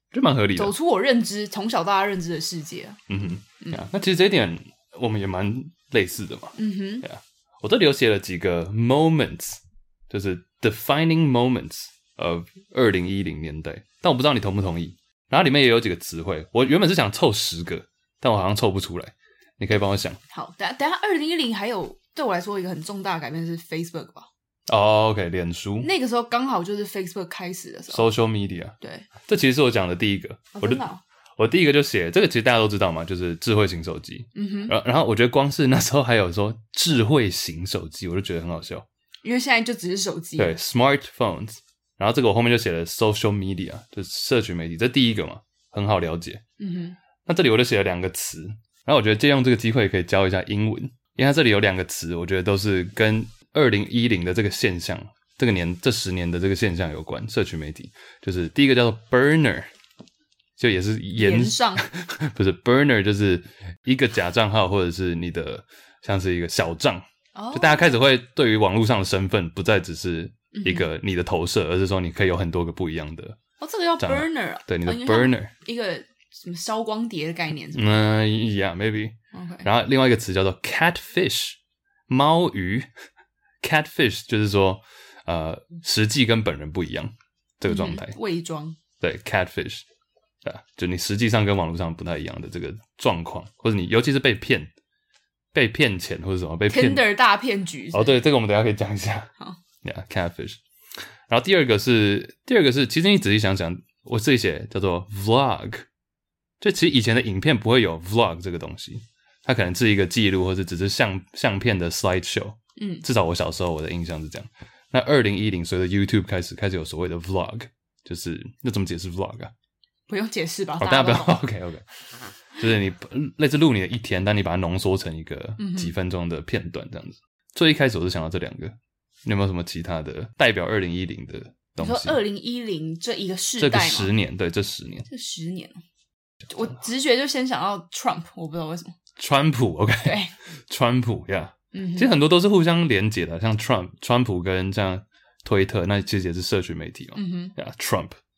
Speaker 1: 就蛮合理的。
Speaker 2: 走出我认知从小到大认知的世界、啊。
Speaker 1: 嗯哼，嗯 yeah, 那其实这一点我们也蛮类似的嘛。
Speaker 2: 嗯哼，
Speaker 1: 呀、yeah, ，我这里有写了几个 moments， 就是 defining moments of 二零一零年代，但我不知道你同不同意。然后里面也有几个词汇，我原本是想凑十个，但我好像凑不出来。你可以帮我想。
Speaker 2: 好，等等下二零一零还有对我来说一个很重大的改变是 Facebook 吧。
Speaker 1: 哦、oh, ，OK， 脸书
Speaker 2: 那个时候刚好就是 Facebook 开始的时候
Speaker 1: ，Social Media， 对，这其实是我讲的第一个，
Speaker 2: 哦、
Speaker 1: 我就、
Speaker 2: 哦、
Speaker 1: 我第一个就写这个，其实大家都知道嘛，就是智慧型手机，
Speaker 2: 嗯哼，
Speaker 1: 然后然后我觉得光是那时候还有说智慧型手机，我就觉得很好笑，
Speaker 2: 因为现在就只是手机，
Speaker 1: 对 ，smartphones， 然后这个我后面就写了 Social Media， 就是社群媒体，这第一个嘛，很好了解，
Speaker 2: 嗯哼，
Speaker 1: 那这里我就写了两个词，然后我觉得借用这个机会可以教一下英文，因为它这里有两个词，我觉得都是跟二零一零的这个现象。这个年这十年的这个现象有关，社群媒体就是第一个叫做 burner， 就也是延
Speaker 2: 上，
Speaker 1: 不是 burner 就是一个假账号或者是你的像是一个小账，哦、就大家开始会对于网络上的身份不再只是一个你的投射，嗯、而是说你可以有很多个不一样的。
Speaker 2: 哦，这个叫 burner 啊，
Speaker 1: 对，你的 burner，
Speaker 2: 一个什么烧光碟的概念是吗？
Speaker 1: 嗯 ，yeah maybe。Okay. 然后另外一个词叫做 catfish， 猫鱼 ，catfish 就是说。呃，实际跟本人不一样，这个状态，
Speaker 2: 伪装，
Speaker 1: 对 ，catfish， 对啊，就你实际上跟网络上不太一样的这个状况，或者你尤其是被骗、被骗钱或者什么被骗
Speaker 2: Tinder 大骗局是不是，
Speaker 1: 哦，对，这个我们等一下可以讲一下。
Speaker 2: 好
Speaker 1: ，yeah catfish。然后第二个是第二个是，其实你仔细想想，我自己写叫做 vlog， 就其实以前的影片不会有 vlog 这个东西，它可能是一个记录，或者只是相相片的 slide show。嗯，至少我小时候我的印象是这样。那二零一零随着 YouTube 开始开始有所谓的 vlog， 就是那怎么解释 vlog 啊？
Speaker 2: 不用解释吧？
Speaker 1: 哦，大家不要 OK OK， 就是你类似录你的一天，但你把它浓缩成一个几分钟的片段这样子。嗯、最一开始我是想到这两个， 你有没有什么其他的代表二零一零的东西？
Speaker 2: 你说二零一零这一个世代吗？
Speaker 1: 这个十年，对，这十年，
Speaker 2: 这十年，我直觉就先想到 Trump， 我不知道为什么。
Speaker 1: 川普 ，OK，
Speaker 2: 对，
Speaker 1: 川普呀， yeah
Speaker 2: 嗯，
Speaker 1: 其实很多都是互相连结的，像 Trump， 川普跟像推特，那其实也是社群媒体嘛，
Speaker 2: 嗯哼，
Speaker 1: 呀、yeah,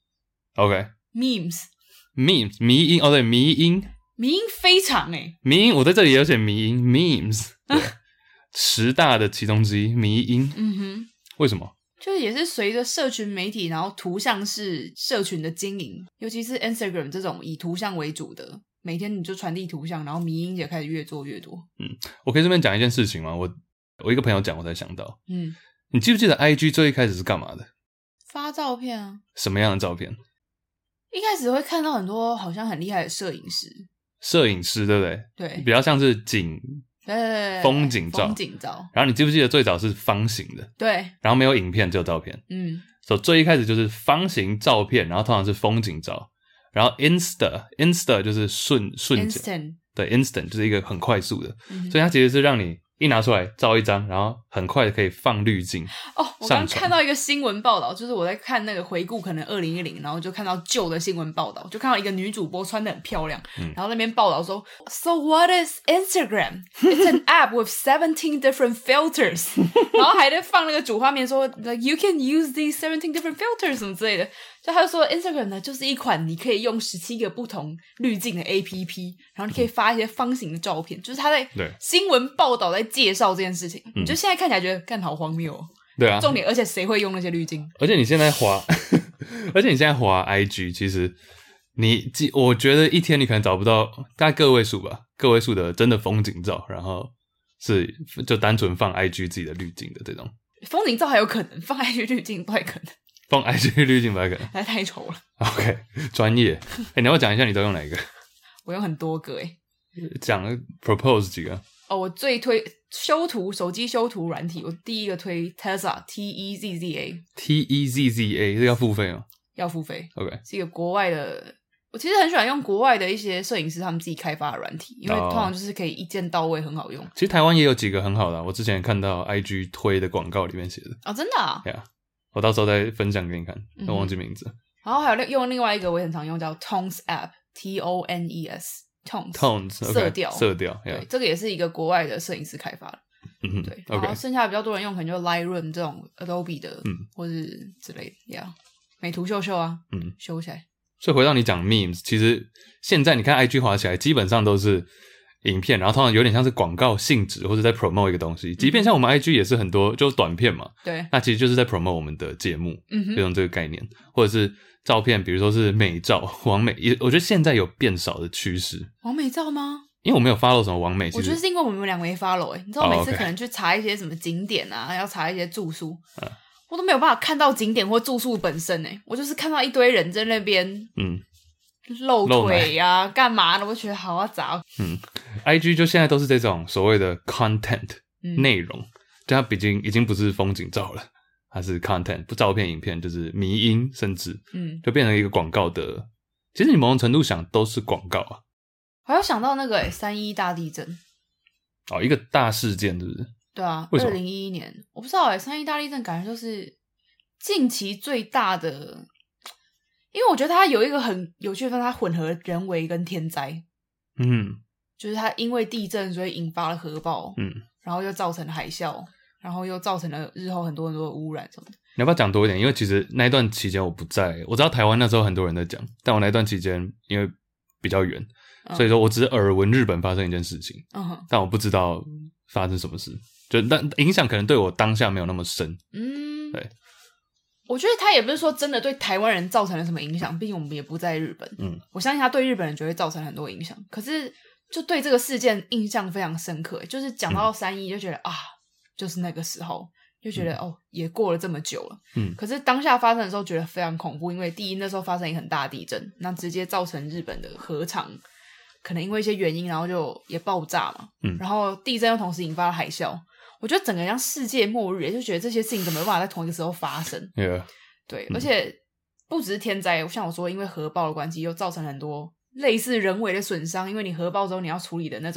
Speaker 1: ，Trump，OK，memes，
Speaker 2: memes，
Speaker 1: 迷音，哦对，迷音，
Speaker 2: 迷音非常诶，
Speaker 1: 迷音，我在这里有写迷音 ，memes， 对，十大的其中之一，迷音，
Speaker 2: 嗯哼，
Speaker 1: 为什么？
Speaker 2: 就是也是随着社群媒体，然后图像是社群的经营，尤其是 Instagram 这种以图像为主的，每天你就传递图像，然后迷因也开始越做越多。
Speaker 1: 嗯，我可以这边讲一件事情吗？我我一个朋友讲，我才想到，
Speaker 2: 嗯，
Speaker 1: 你记不记得 I G 最一开始是干嘛的？
Speaker 2: 发照片啊。
Speaker 1: 什么样的照片？
Speaker 2: 一开始会看到很多好像很厉害的摄影师，
Speaker 1: 摄影师，对不对？
Speaker 2: 对，
Speaker 1: 比较像是景。
Speaker 2: 对对对，
Speaker 1: 风景照，
Speaker 2: 风景照。
Speaker 1: 然后你记不记得最早是方形的？
Speaker 2: 对，
Speaker 1: 然后没有影片，只有照片。
Speaker 2: 嗯，
Speaker 1: 所以最一开始就是方形照片，然后通常是风景照。然后 Insta Insta 就是瞬瞬间，
Speaker 2: Instant，
Speaker 1: 对 Instant 就是一个很快速的，
Speaker 2: 嗯，
Speaker 1: 所以它其实是让你一拿出来照一张，然后很快的可以放滤镜。
Speaker 2: 哦，我刚看到一个新闻报道，就是我在看那个回顾，可能二零一零，然后就看到旧的新闻报道，就看到一个女主播穿得很漂亮，嗯，然后那边报道说 ，So what is Instagram? It's an app with seventeen different filters， 然后还在放那个主画面说 ，like you can use these seventeen different filters 什么之类的。就他就说 Instagram 呢，就是一款你可以用十七个不同滤镜的 A P P， 然后你可以发一些方形的照片，就是他在新闻报道在介绍这件事情，你就现在看起来觉得干好荒谬哦。
Speaker 1: 对啊，
Speaker 2: 重点，而且谁会用那些滤镜？
Speaker 1: 而且你现在滑，而且你现在滑 I G， 其实你，我觉得一天你可能找不到大概个位数吧，个位数的真的风景照，然后是就单纯放 I G 自己的滤镜的这种。
Speaker 2: 风景照还有可能，放 I G 滤镜不太可能。
Speaker 1: 放 I G 滤镜不太可能，
Speaker 2: 那太丑了。
Speaker 1: OK， 专业。哎、欸，你要我讲一下你都用哪一个？
Speaker 2: 我用很多个诶。
Speaker 1: 讲 propose 几个？
Speaker 2: 哦，我最推修图手机修图软体，我第一个推 Tezza T E Z Z A
Speaker 1: T E Z Z A， 这个要付费吗？
Speaker 2: 要付费。
Speaker 1: OK，
Speaker 2: 是一个国外的。我其实很喜欢用国外的一些摄影师他们自己开发的软体，因为通常就是可以一键到位，很好用。
Speaker 1: 其实台湾也有几个很好的、啊，我之前看到 I G 推的广告里面写的。
Speaker 2: 哦，真的啊？
Speaker 1: 对啊，我到时候再分享给你看，我忘记名字。
Speaker 2: 嗯、然后还有用另外一个我也很常用，叫 Tones App T O N E S Tones
Speaker 1: Tones、okay, 色调色调，
Speaker 2: yeah. 对，这个也是一个国外的摄影师开发的。
Speaker 1: 嗯哼，
Speaker 2: 对，然后剩下比较多人用可能就 Lightroom 这种 Adobe 的，
Speaker 1: 嗯，
Speaker 2: 或是之类的，Yeah， 美图秀秀啊，
Speaker 1: 嗯，
Speaker 2: 修起来。
Speaker 1: 所以回到你讲 memes， 其实现在你看 I G 滑起来，基本上都是影片，然后通常有点像是广告性质，或者在 promote 一个东西。即便像我们 I G 也是很多就短片嘛，
Speaker 2: 对，
Speaker 1: 那其实就是在 promote 我们的节目，
Speaker 2: 嗯哼，
Speaker 1: 就用这个概念，或者是照片，比如说是美照、网美，也我觉得现在有变少的趋势。
Speaker 2: 网美照吗？
Speaker 1: 因为我没有 follow 什么网美，
Speaker 2: 我觉得是因为我们两个没 follow 哎、欸，你知道我每次可能去查一些什么景点啊， oh, okay. 要查一些住宿。嗯，我都没有办法看到景点或住宿本身诶、欸，我就是看到一堆人在那边，嗯，露腿呀、啊，干嘛的？我觉得好啊杂。
Speaker 1: 嗯 ，I G 就现在都是这种所谓的 content 内容，就它已经已经不是风景照了，它是 content， 不照片、影片，就是迷因，甚至嗯，就变成一个广告的。其实你某种程度想都是广告啊。
Speaker 2: 我还有想到那个诶、欸，三一大地震。
Speaker 1: 哦，一个大事件，是不是？
Speaker 2: 对啊，二零一一年，我不知道诶、欸，三一大地震感觉就是近期最大的，因为我觉得它有一个很有趣的地方，它混合人为跟天灾。嗯，就是它因为地震所以引发了核爆，嗯，然后又造成了海啸，然后又造成了日后很多很多的污染什么的。
Speaker 1: 你要不要讲多一点？因为其实那一段期间我不在，我知道台湾那时候很多人在讲，但我那段期间因为比较远，嗯、所以说我只是耳闻日本发生一件事情，嗯，但我不知道发生什么事。就但影响可能对我当下没有那么深，嗯，对，
Speaker 2: 我觉得他也不是说真的对台湾人造成了什么影响，毕竟我们也不在日本，嗯，我相信他对日本人就会造成很多影响，可是就对这个事件印象非常深刻，就是讲到三一就觉得、嗯、啊，就是那个时候就觉得、嗯、哦，也过了这么久了，嗯，可是当下发生的时候觉得非常恐怖，因为第一那时候发生一个很大的地震，那直接造成日本的核厂可能因为一些原因，然后就也爆炸嘛，嗯，然后地震又同时引发了海啸。我觉得整个像世界末日，就觉得这些事情怎么有办法在同一个时候发生？
Speaker 1: Yeah.
Speaker 2: 对，而且不只是天灾，像我说，因为核爆的关系，又造成很多类似人为的损伤。因为你核爆之后，你要处理的那种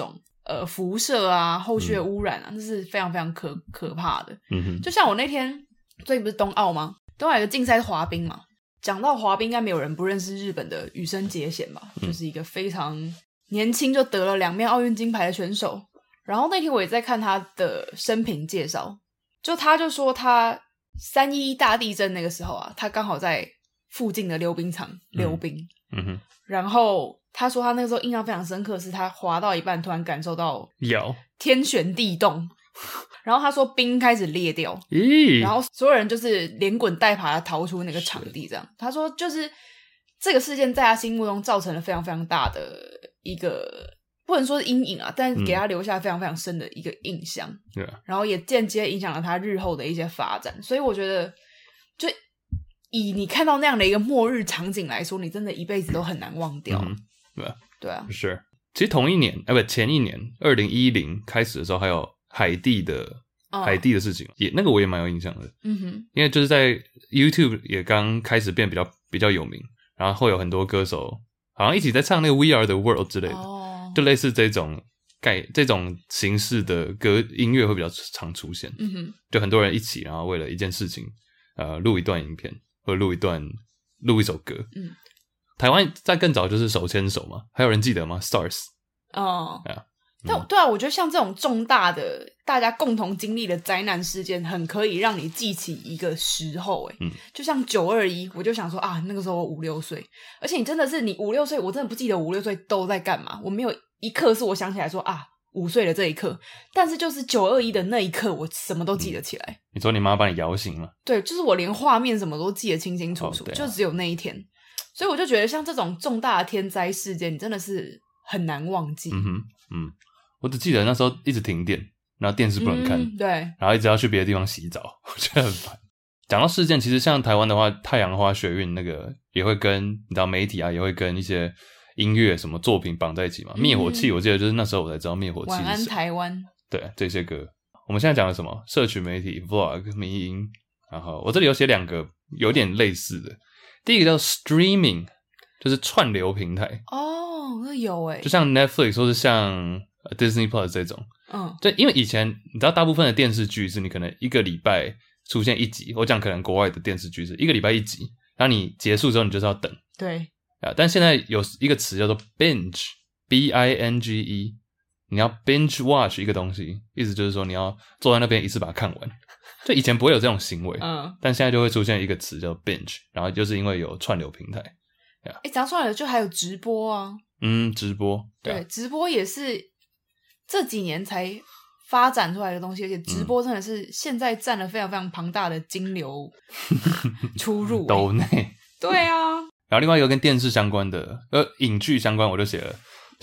Speaker 2: 呃辐射啊、后续的污染啊，那、嗯、是非常非常可可怕的。
Speaker 1: 嗯哼，
Speaker 2: 就像我那天最近不是冬奥吗？冬奥有个竞赛是滑冰嘛。讲到滑冰，应该没有人不认识日本的羽生结弦吧、嗯？就是一个非常年轻就得了两面奥运金牌的选手。然后那天我也在看他的生平介绍，就他就说他三一一大地震那个时候啊，他刚好在附近的溜冰场溜冰。
Speaker 1: 嗯, 嗯哼，
Speaker 2: 然后他说他那个时候印象非常深刻，是他滑到一半突然感受到
Speaker 1: 有
Speaker 2: 天旋地动。然后他说冰开始裂掉，
Speaker 1: 咦，
Speaker 2: 然后所有人就是连滚带爬的逃出那个场地这样。他说就是这个事件在他心目中造成了非常非常大的一个，不能说是阴影啊，但是给他留下非常非常深的一个印象、
Speaker 1: 嗯、
Speaker 2: 然后也间接影响了他日后的一些发展。所以我觉得就以你看到那样的一个末日场景来说，你真的一辈子都很难忘掉、
Speaker 1: 嗯、对啊，
Speaker 2: 对啊，
Speaker 1: 是。其实同一年哎不前一年二零一零开始的时候还有海地的、oh. 海地的事情，也那个我也蛮有印象的。
Speaker 2: 嗯哼，
Speaker 1: 因为就是在 YouTube 也刚开始变比较比较有名，然后会有很多歌手好像一起在唱那个 We Are the World 之类的，
Speaker 2: oh.
Speaker 1: 就类似这种概这种形式的歌音乐会比较常出现。
Speaker 2: 嗯哼，
Speaker 1: 就很多人一起，然后为了一件事情，呃，录一段影片或者录一段录一首歌。
Speaker 2: 嗯，
Speaker 1: 台湾在更早就是手牵手嘛，还有人记得吗 ？Stars。
Speaker 2: 哦，
Speaker 1: 对啊。
Speaker 2: 但、嗯、对啊，我觉得像这种重大的大家共同经历的灾难事件，很可以让你记起一个时候。哎、
Speaker 1: 嗯，
Speaker 2: 就像九二一，我就想说啊，那个时候我五六岁，而且你真的是你五六岁，我真的不记得五六岁都在干嘛，我没有一刻是我想起来说啊，五岁的这一刻，但是就是九二一的那一刻，我什么都记得起来。嗯、
Speaker 1: 你说你妈把你摇醒了？
Speaker 2: 对，就是我连画面什么都记得清清楚楚，
Speaker 1: oh, 啊、
Speaker 2: 就只有那一天，所以我就觉得像这种重大的天灾事件，你真的是很难忘记。
Speaker 1: 嗯哼，嗯。我只记得那时候一直停电，然后电视不能看、
Speaker 2: 嗯、对，
Speaker 1: 然后一直要去别的地方洗澡，我觉得很烦。讲到事件，其实像台湾的话，太阳花学运那个也会跟你知道媒体啊，也会跟一些音乐什么作品绑在一起嘛。灭、嗯、火器，我记得就是那时候我才知道灭火器是谁。
Speaker 2: 晚安台湾，
Speaker 1: 对，这些歌。我们现在讲的什么？社群媒体、vlog、迷因，然后我这里有写两个有点类似的。第一个叫 streaming， 就是串流平台。
Speaker 2: 哦，那有诶，
Speaker 1: 就像 Netflix 或是像Disney Plus 这种，
Speaker 2: 嗯，
Speaker 1: 对，因为以前你知道，大部分的电视剧是你可能一个礼拜出现一集，我讲可能国外的电视剧是一个礼拜一集，然后你结束之后你就是要等，
Speaker 2: 对
Speaker 1: 啊，但现在有一个词叫做 binge，B I N G E， 你要 binge watch 一个东西，意思就是说你要坐在那边一次把它看完，就以前不会有这种行为，
Speaker 2: 嗯，
Speaker 1: 但现在就会出现一个词叫 binge， 然后就是因为有串流平台，
Speaker 2: 哎、欸，讲串流就还有直播啊，
Speaker 1: 嗯，直播，
Speaker 2: 对，
Speaker 1: 对，
Speaker 2: 直播也是。这几年才发展出来的东西，而且直播真的是现在占了非常非常庞大的金流出入、欸。
Speaker 1: 抖内，
Speaker 2: 对啊。
Speaker 1: 然后另外一个跟电视相关的，呃，影剧相关，我就写了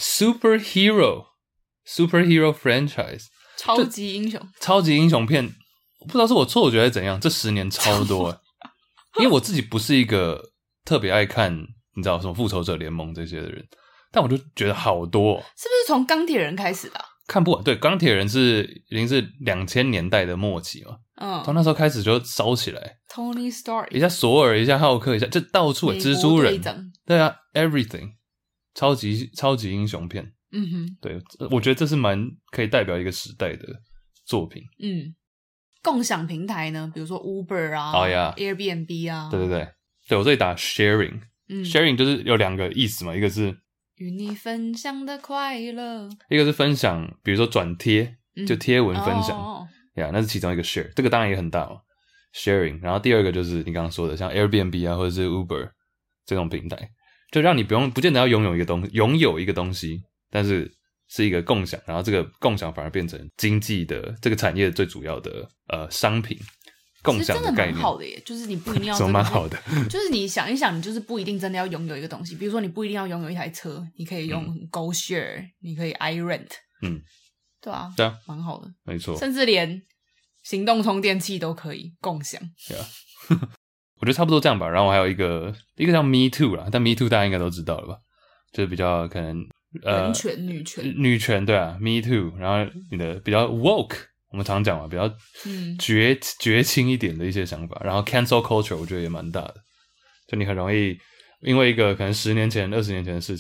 Speaker 1: superhero superhero franchise，
Speaker 2: 超级英雄，
Speaker 1: 超级英雄片，不知道是我错觉还是怎样，这十年超多、欸，因为我自己不是一个特别爱看，你知道什么复仇者联盟这些的人，但我就觉得好多、哦，
Speaker 2: 是不是从钢铁人开始的、啊？
Speaker 1: 看不完，对，钢铁人是已经是两千年代的末期嘛，
Speaker 2: 嗯，
Speaker 1: 从那时候开始就烧起来
Speaker 2: ，Tony Stark，
Speaker 1: 一下索尔，一下浩克，一下就到处蜘蛛人，对啊 ，everything， 超级超级英雄片，
Speaker 2: 嗯哼，
Speaker 1: 对，我觉得这是蛮可以代表一个时代的作品，
Speaker 2: 嗯，共享平台呢，比如说 Uber 啊，
Speaker 1: 哦呀
Speaker 2: ，Airbnb 啊，
Speaker 1: 对对对，对我这里打 sharing， 嗯 ，sharing 就是有两个意思嘛，一个是
Speaker 2: 与你分享的快乐，
Speaker 1: 一个是分享，比如说转贴，就贴文分享，呀、
Speaker 2: 嗯哦
Speaker 1: yeah, 那是其中一个 share， 这个当然也很大嘛 ，sharing。然后第二个就是你刚刚说的，像 Airbnb 啊，或者是 Uber 这种平台，就让你不用不见得要拥有一个东西，拥有一个东西，但是是一个共享，然后这个共享反而变成经济的这个产业最主要的呃商品。共享的概念
Speaker 2: 其实真的蛮好的耶，就是你不一定要
Speaker 1: 什么蛮好的，
Speaker 2: 就是你想一想，你就是不一定真的要拥有一个东西，比如说你不一定要拥有一台车，你可以用 GoShare，、嗯、你可以 iRent，
Speaker 1: 嗯，
Speaker 2: 对啊，
Speaker 1: 对啊，
Speaker 2: 蛮好的，
Speaker 1: 没错，
Speaker 2: 甚至连行动充电器都可以共享。
Speaker 1: 对啊，我觉得差不多这样吧。然后我还有一个一个叫 Me Too 啦，但 Me Too 大家应该都知道了吧？就是比较可能呃
Speaker 2: 人权、女权、
Speaker 1: 女权，对啊 ，Me Too， 然后你的比较 woke。我们常讲嘛，比较绝绝情一点的一些想法，然后 cancel culture 我觉得也蛮大的，就你很容易因为一个可能十年前、二十年前的事情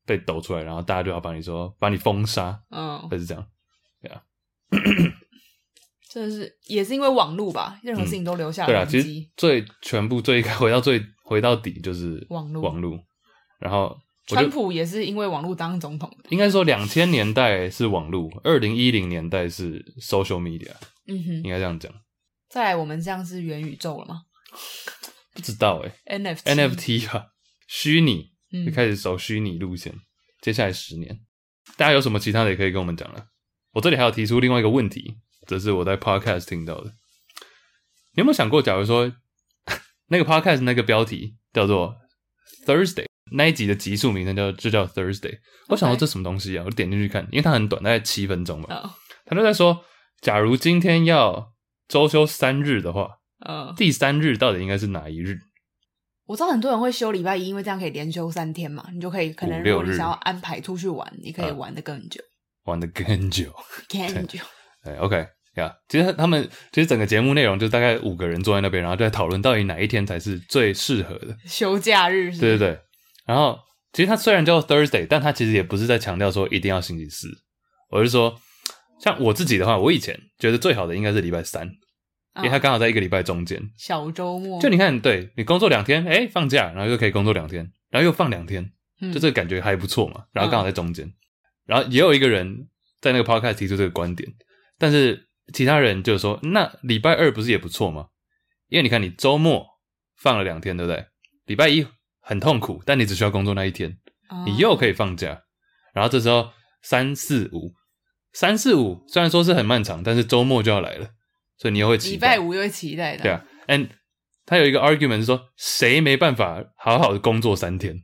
Speaker 1: 被抖出来，然后大家就要把你说把你封杀，
Speaker 2: 嗯，
Speaker 1: 会是这样，对啊。
Speaker 2: 真的是也是因为网络吧，任何事情都留下了
Speaker 1: 对啊，
Speaker 2: 痕迹。
Speaker 1: 其实最全部最回到最回到底就是
Speaker 2: 网络
Speaker 1: 网络，然后
Speaker 2: 川普也是因为网络当总统的。
Speaker 1: 应该说两千年代是网络，二零一零年代是 social media，
Speaker 2: 嗯哼，
Speaker 1: 应该这样讲。
Speaker 2: 再来，我们这样是元宇宙了吗？
Speaker 1: 不知道诶、
Speaker 2: 欸、N F T
Speaker 1: N F T 吧，虚拟
Speaker 2: 嗯
Speaker 1: 就开始走虚拟路线。接下来十年，大家有什么其他的也可以跟我们讲了。我这里还有提出另外一个问题，这是我在 podcast 听到的。你有没有想过，假如说那个 podcast 那个标题叫做 Thursday， 那一集的集数名称叫就叫 Thursday， 我想说这什么东西啊？我点进去看，因为它很短，大概七分钟吧。
Speaker 2: 哦、
Speaker 1: 他就在说，假如今天要周休三日的话，
Speaker 2: 哦、
Speaker 1: 第三日到底应该是哪一日？
Speaker 2: 我知道很多人会休礼拜一，因为这样可以连休三天嘛，你就可以可能如果你想要安排出去玩，你可以玩得更久，
Speaker 1: 呃、玩得更久，
Speaker 2: 更久。
Speaker 1: 对 ，OK 呀、yeah 。其实他们其实整个节目内容就大概五个人坐在那边，然后就在讨论到底哪一天才是最适合的
Speaker 2: 休假日是不是。
Speaker 1: 对对对。然后其实它虽然叫 Thursday， 但它其实也不是在强调说一定要星期四。我是说，像我自己的话，我以前觉得最好的应该是礼拜三。因为它刚好在一个礼拜中间，
Speaker 2: 小周末。
Speaker 1: 就你看，对你工作两天，哎，放假，然后又可以工作两天，然后又放两天，
Speaker 2: 嗯、
Speaker 1: 就这个感觉还不错嘛。然后刚好在中间，嗯、然后也有一个人在那个 podcast 提出这个观点，但是其他人就说，那礼拜二不是也不错吗？因为你看，你周末放了两天，对不对？礼拜一很痛苦，但你只需要工作那一天，
Speaker 2: 哦、
Speaker 1: 你又可以放假，然后这时候三四五，三四五虽然说是很漫长，但是周末就要来了。所以你又会期待，
Speaker 2: 礼拜五又会期待的，
Speaker 1: 对啊。And 他有一个 argument 是说，谁没办法好好的工作三天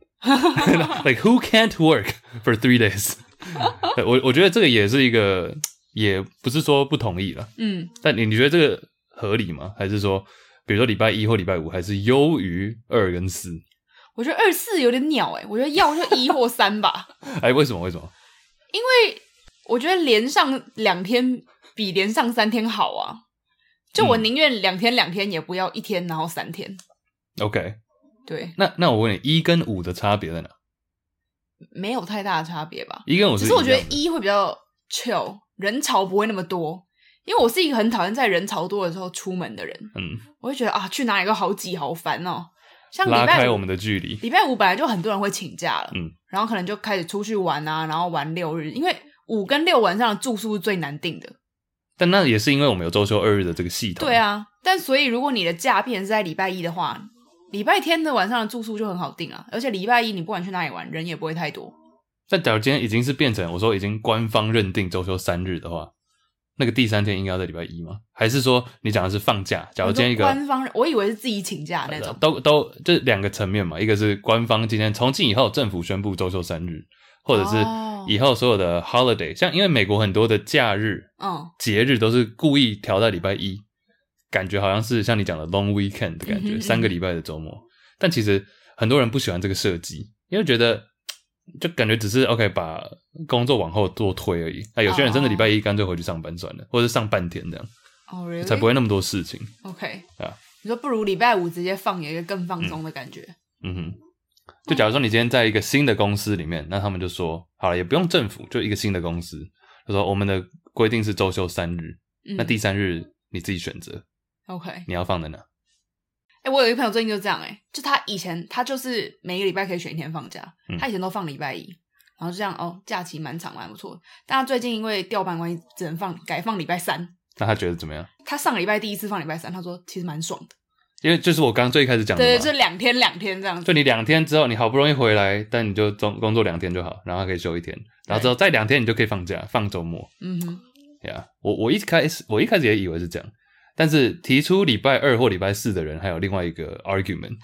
Speaker 1: ？Like who can't work for three days？ 我我觉得这个也是一个，也不是说不同意啦。
Speaker 2: 嗯，
Speaker 1: 但你你觉得这个合理吗？还是说，比如说礼拜一或礼拜五，还是优于二跟四？
Speaker 2: 我觉得二四有点鸟诶、欸、我觉得要就一或三吧。
Speaker 1: 哎，为什么？为什么？
Speaker 2: 因为我觉得连上两天比连上三天好啊。就我宁愿两天两天，也不要一天然后三天。
Speaker 1: OK，
Speaker 2: 对。
Speaker 1: 那那我问你，一跟五的差别在哪？
Speaker 2: 没有太大的差别吧。
Speaker 1: 一跟五是一样的，
Speaker 2: 只是我觉得一会比较 chill， 人潮不会那么多。因为我是一个很讨厌在人潮多的时候出门的人。
Speaker 1: 嗯，
Speaker 2: 我会觉得啊，去哪里都好挤好烦哦。像礼拜五
Speaker 1: 拉开我们的距离。
Speaker 2: 礼拜五本来就很多人会请假了，
Speaker 1: 嗯，
Speaker 2: 然后可能就开始出去玩啊，然后玩六日，因为五跟六晚上的住宿是最难定的。
Speaker 1: 但那也是因为我们有周休二日的这个系统。
Speaker 2: 对啊，但所以如果你的假片是在礼拜一的话，礼拜天的晚上的住宿就很好订啊，而且礼拜一你不管去哪里玩，人也不会太多。
Speaker 1: 但假如今天已经是变成我说已经官方认定周休三日的话，那个第三天应该要在礼拜一吗？还是说你讲的是放假？假如今天一个
Speaker 2: 官方，我以为是自己请假那种。
Speaker 1: 都都这两个层面嘛，一个是官方今天从今以后政府宣布周休三日，或者是以后所有的 holiday， 像因为美国很多的假日、
Speaker 2: 嗯，
Speaker 1: 节日都是故意调在礼拜一，感觉好像是像你讲的 long weekend 的感觉，
Speaker 2: 嗯嗯
Speaker 1: 三个礼拜的周末。但其实很多人不喜欢这个设计，因为觉得就感觉只是 OK 把工作往后多推而已。那有些人真的礼拜一干脆回去上班算了，或者上半天这样，
Speaker 2: 哦、oh, really?
Speaker 1: 才不会那么多事情。
Speaker 2: OK，
Speaker 1: 啊，
Speaker 2: 你说不如礼拜五直接放有一个更放松的感觉。
Speaker 1: 嗯, 嗯哼。就假如说你今天在一个新的公司里面，那他们就说好了，也不用政府，就一个新的公司，就说我们的规定是周休三日、嗯，那第三日你自己选择
Speaker 2: ，OK，
Speaker 1: 你要放在哪？
Speaker 2: 哎、欸，我有一个朋友最近就这样、欸，哎，就他以前他就是每个礼拜可以选一天放假，嗯、他以前都放礼拜一，然后就这样哦，假期蛮长蛮不错的。但他最近因为调班关系，只能放改放礼拜三。
Speaker 1: 那他觉得怎么样？
Speaker 2: 他上礼拜第一次放礼拜三，他说其实蛮爽的。
Speaker 1: 因为就是我刚刚最一开始讲的嘛，
Speaker 2: 对，就两天两天这样子。
Speaker 1: 就你两天之后，你好不容易回来，但你就工作两天就好，然后可以休一天，然后之后再两天你就可以放假，放周末。
Speaker 2: 嗯哼，
Speaker 1: 呀、yeah, ，我我一开始我一开始也以为是这样，但是提出礼拜二或礼拜四的人还有另外一个 argument，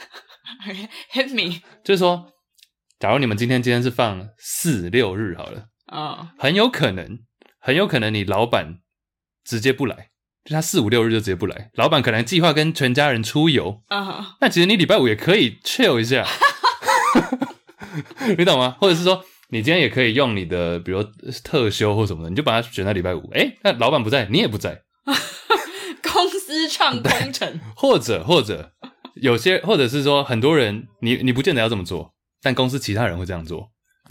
Speaker 2: hit me，
Speaker 1: 就是说，假如你们今天今天是放四六日好了，
Speaker 2: 啊、oh. ，
Speaker 1: 很有可能，很有可能你老板直接不来。就他四五六日就直接不来，老板可能计划跟全家人出游，啊、uh-huh. 那其实你礼拜五也可以 chill 一下，你懂吗？或者是说你今天也可以用你的，比如特休或什么的，你就把它选在礼拜五。诶，那老板不在，你也不在，
Speaker 2: 公司创工程，
Speaker 1: 或者或者有些，或者是说很多人，你你不见得要这么做，但公司其他人会这样做，那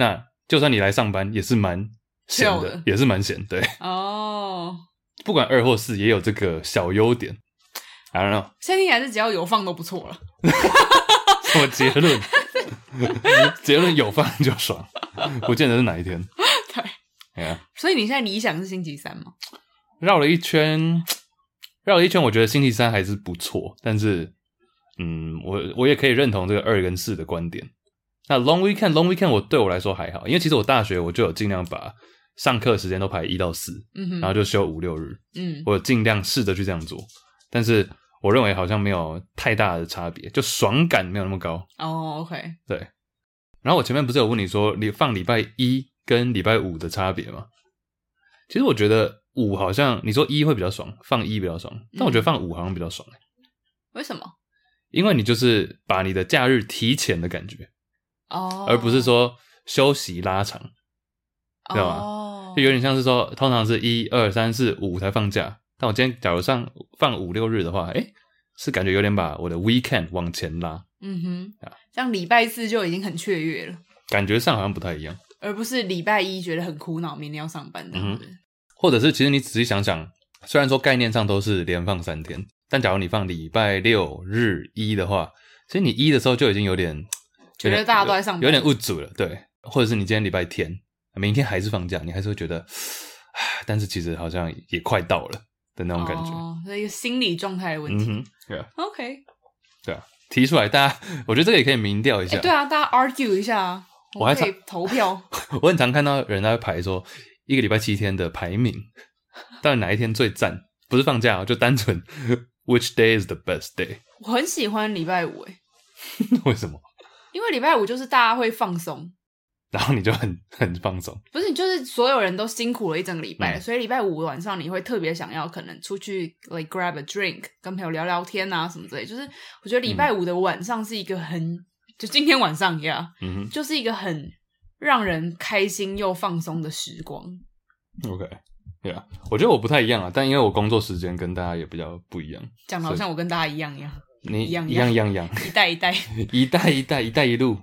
Speaker 1: 就算你来上班也是蛮闲的，
Speaker 2: 的
Speaker 1: 也是蛮闲，对。
Speaker 2: 哦，
Speaker 1: 不管二或四也有这个小优点。I don't know，
Speaker 2: 现在听起来是只要有放都不错了。
Speaker 1: 什么结论？结论有放就爽，不见得是哪一天。
Speaker 2: 对，
Speaker 1: yeah.
Speaker 2: 所以你现在理想是星期三吗？
Speaker 1: 绕了一圈，绕了一圈，我觉得星期三还是不错，但是，嗯，我我也可以认同这个二跟四的观点。那 long weekend long weekend 我对我来说还好，因为其实我大学我就有尽量把上课时间都排一到四，
Speaker 2: 嗯哼，
Speaker 1: 然后就休五六日，
Speaker 2: 嗯，
Speaker 1: 我有尽量试着去这样做，但是我认为好像没有太大的差别，就爽感没有那么高。
Speaker 2: 哦 ，OK，
Speaker 1: 对。然后我前面不是有问你说你放礼拜一跟礼拜五的差别吗？其实我觉得五好像你说一会比较爽，放一比较爽，但我觉得放五好像比较爽、欸、
Speaker 2: 为什么？
Speaker 1: 因为你就是把你的假日提前的感觉
Speaker 2: 哦，
Speaker 1: 而不是说休息拉长，知道吗？
Speaker 2: 哦，
Speaker 1: 就有点像是说通常是一二三四五才放假，但我今天假如上放五六日的话，诶是感觉有点把我的 weekend 往前拉。
Speaker 2: 嗯哼，像礼拜四就已经很雀跃了，
Speaker 1: 感觉上好像不太一样，
Speaker 2: 而不是礼拜一觉得很苦恼，明天要上班这样子、嗯、
Speaker 1: 或者是其实你仔细想想，虽然说概念上都是连放三天，但假如你放礼拜六日一的话，其实你一的时候就已经有点
Speaker 2: 觉得大家都在上班，
Speaker 1: 有点无助了，对。或者是你今天礼拜天，明天还是放假，你还是会觉得，但是其实好像也快到了的那种感觉，
Speaker 2: 哦，是一个心理状态的问题。
Speaker 1: 嗯哼，对啊
Speaker 2: ，OK，
Speaker 1: 对啊，提出来，大家，我觉得这个也可以民调一下。
Speaker 2: 欸、对啊，大家 argue 一下啊，我还可以投票。
Speaker 1: 我很常看到人在排说，一个礼拜七天的排名，到底哪一天最赞？不是放假、哦，就单纯 which day is the best day。
Speaker 2: 我很喜欢礼拜五，诶
Speaker 1: 为什么？
Speaker 2: 因为礼拜五就是大家会放松。
Speaker 1: 然后你就很很放松，
Speaker 2: 不是，就是所有人都辛苦了一整个礼拜了、
Speaker 1: 嗯、
Speaker 2: 所以礼拜五晚上你会特别想要可能出去 like grab a drink， 跟朋友聊聊天啊什么之类。就是我觉得礼拜五的晚上是一个很、嗯、就今天晚上一样，嗯哼，就是一个很让人开心又放松的时光。
Speaker 1: OK， 对啊，我觉得我不太一样啊，但因为我工作时间跟大家也比较不一样，
Speaker 2: 讲得好像我跟大家一样一样，
Speaker 1: 你
Speaker 2: 一样
Speaker 1: 一样一样一样，
Speaker 2: 一代一代
Speaker 1: 一代一代一代一路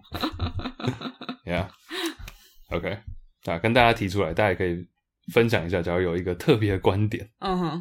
Speaker 1: ，Yeah。OK， 啊，跟大家提出来，大家也可以分享一下，假如有一个特别的观点。
Speaker 2: 嗯哼。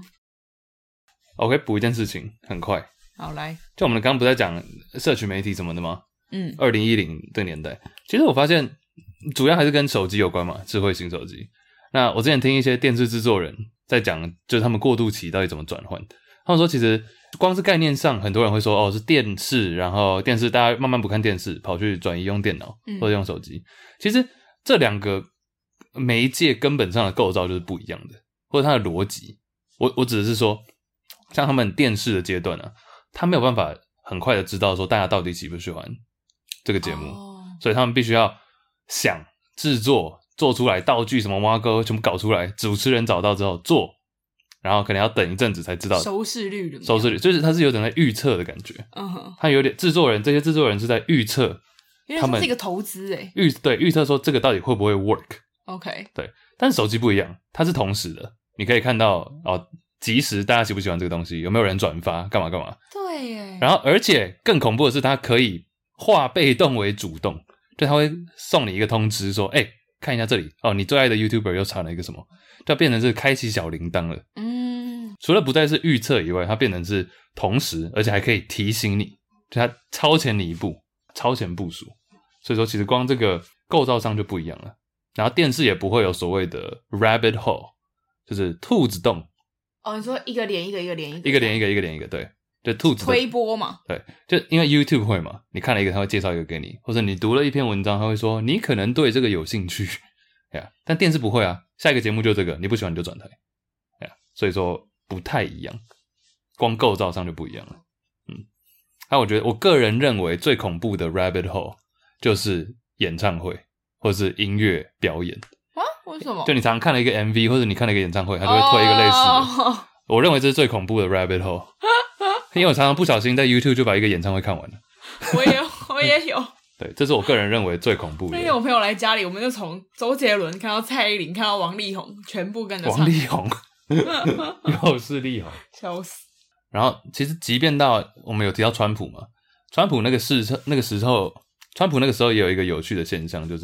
Speaker 1: OK， 补一件事情，很快。
Speaker 2: 好，来。
Speaker 1: 就我们刚刚不是在讲社群媒体什么的吗？
Speaker 2: 嗯。
Speaker 1: 二零一零这个年代，其实我发现主要还是跟手机有关嘛，智慧型手机。那我之前听一些电视制作人在讲，就是他们过渡期到底怎么转换。他们说，其实光是概念上，很多人会说，哦，是电视，然后电视大家慢慢不看电视，跑去转移用电脑或者用手机。嗯、其实这两个媒介根本上的构造就是不一样的，或者它的逻辑。我我指的是说，像他们电视的阶段啊，他没有办法很快的知道说大家到底喜不喜欢这个节目，哦、所以他们必须要想制作做出来道具什么挖沟全部搞出来，主持人找到之后做，然后可能要等一阵子才知道
Speaker 2: 收视率的
Speaker 1: 收视率，就是他是有点在预测的感觉。嗯哼，他有点制作人这些制作人是在预测。
Speaker 2: 因为它是一个投资诶，
Speaker 1: 预对预测说这个到底会不会 work。OK， 对，但是手机不一样，它是同时的，你可以看到哦，即时大家喜不喜欢这个东西，有没有人转发，干嘛干嘛。
Speaker 2: 对耶。然
Speaker 1: 后，而且更恐怖的是，它可以化被动为主动，就它会送你一个通知说，哎、欸，看一下这里哦，你最爱的 YouTuber 又传了一个什么，就变成是开启小铃铛了。嗯，除了不再是预测以外，它变成是同时，而且还可以提醒你，就它超前你一步。超前部署，所以说其实光这个构造上就不一样了。然后电视也不会有所谓的 rabbit hole， 就是兔子洞。
Speaker 2: 哦，你说一个连一个，一个连一个，
Speaker 1: 一个连一个，一个连一个，对，就兔子
Speaker 2: 推播嘛。
Speaker 1: 对，就因为 YouTube 会嘛，你看了一个，他会介绍一个给你，或者你读了一篇文章，他会说你可能对这个有兴趣，呀，但电视不会啊，下一个节目就这个，你不喜欢你就转台，呀，所以说不太一样，光构造上就不一样了，嗯。那我觉得我个人认为最恐怖的 rabbit hole 就是演唱会或者是音乐表演
Speaker 2: 啊？为什么？
Speaker 1: 就你常常看了一个 M V 或者你看了一个演唱会，他就会推一个类似的。Oh. 我认为这是最恐怖的 rabbit hole， 因为我常常不小心在 YouTube 就把一个演唱会看完了。
Speaker 2: 我也我也有。
Speaker 1: 对，这是我个人认为最恐怖的。
Speaker 2: 那天我朋友来家里，我们就从周杰伦看到蔡依林，看到王力宏，全部跟着唱。
Speaker 1: 王力宏，又是力宏，
Speaker 2: 笑死。
Speaker 1: 然后其实即便到我们有提到川普嘛，川普那个时那个时候，川普那个时候也有一个有趣的现象，就是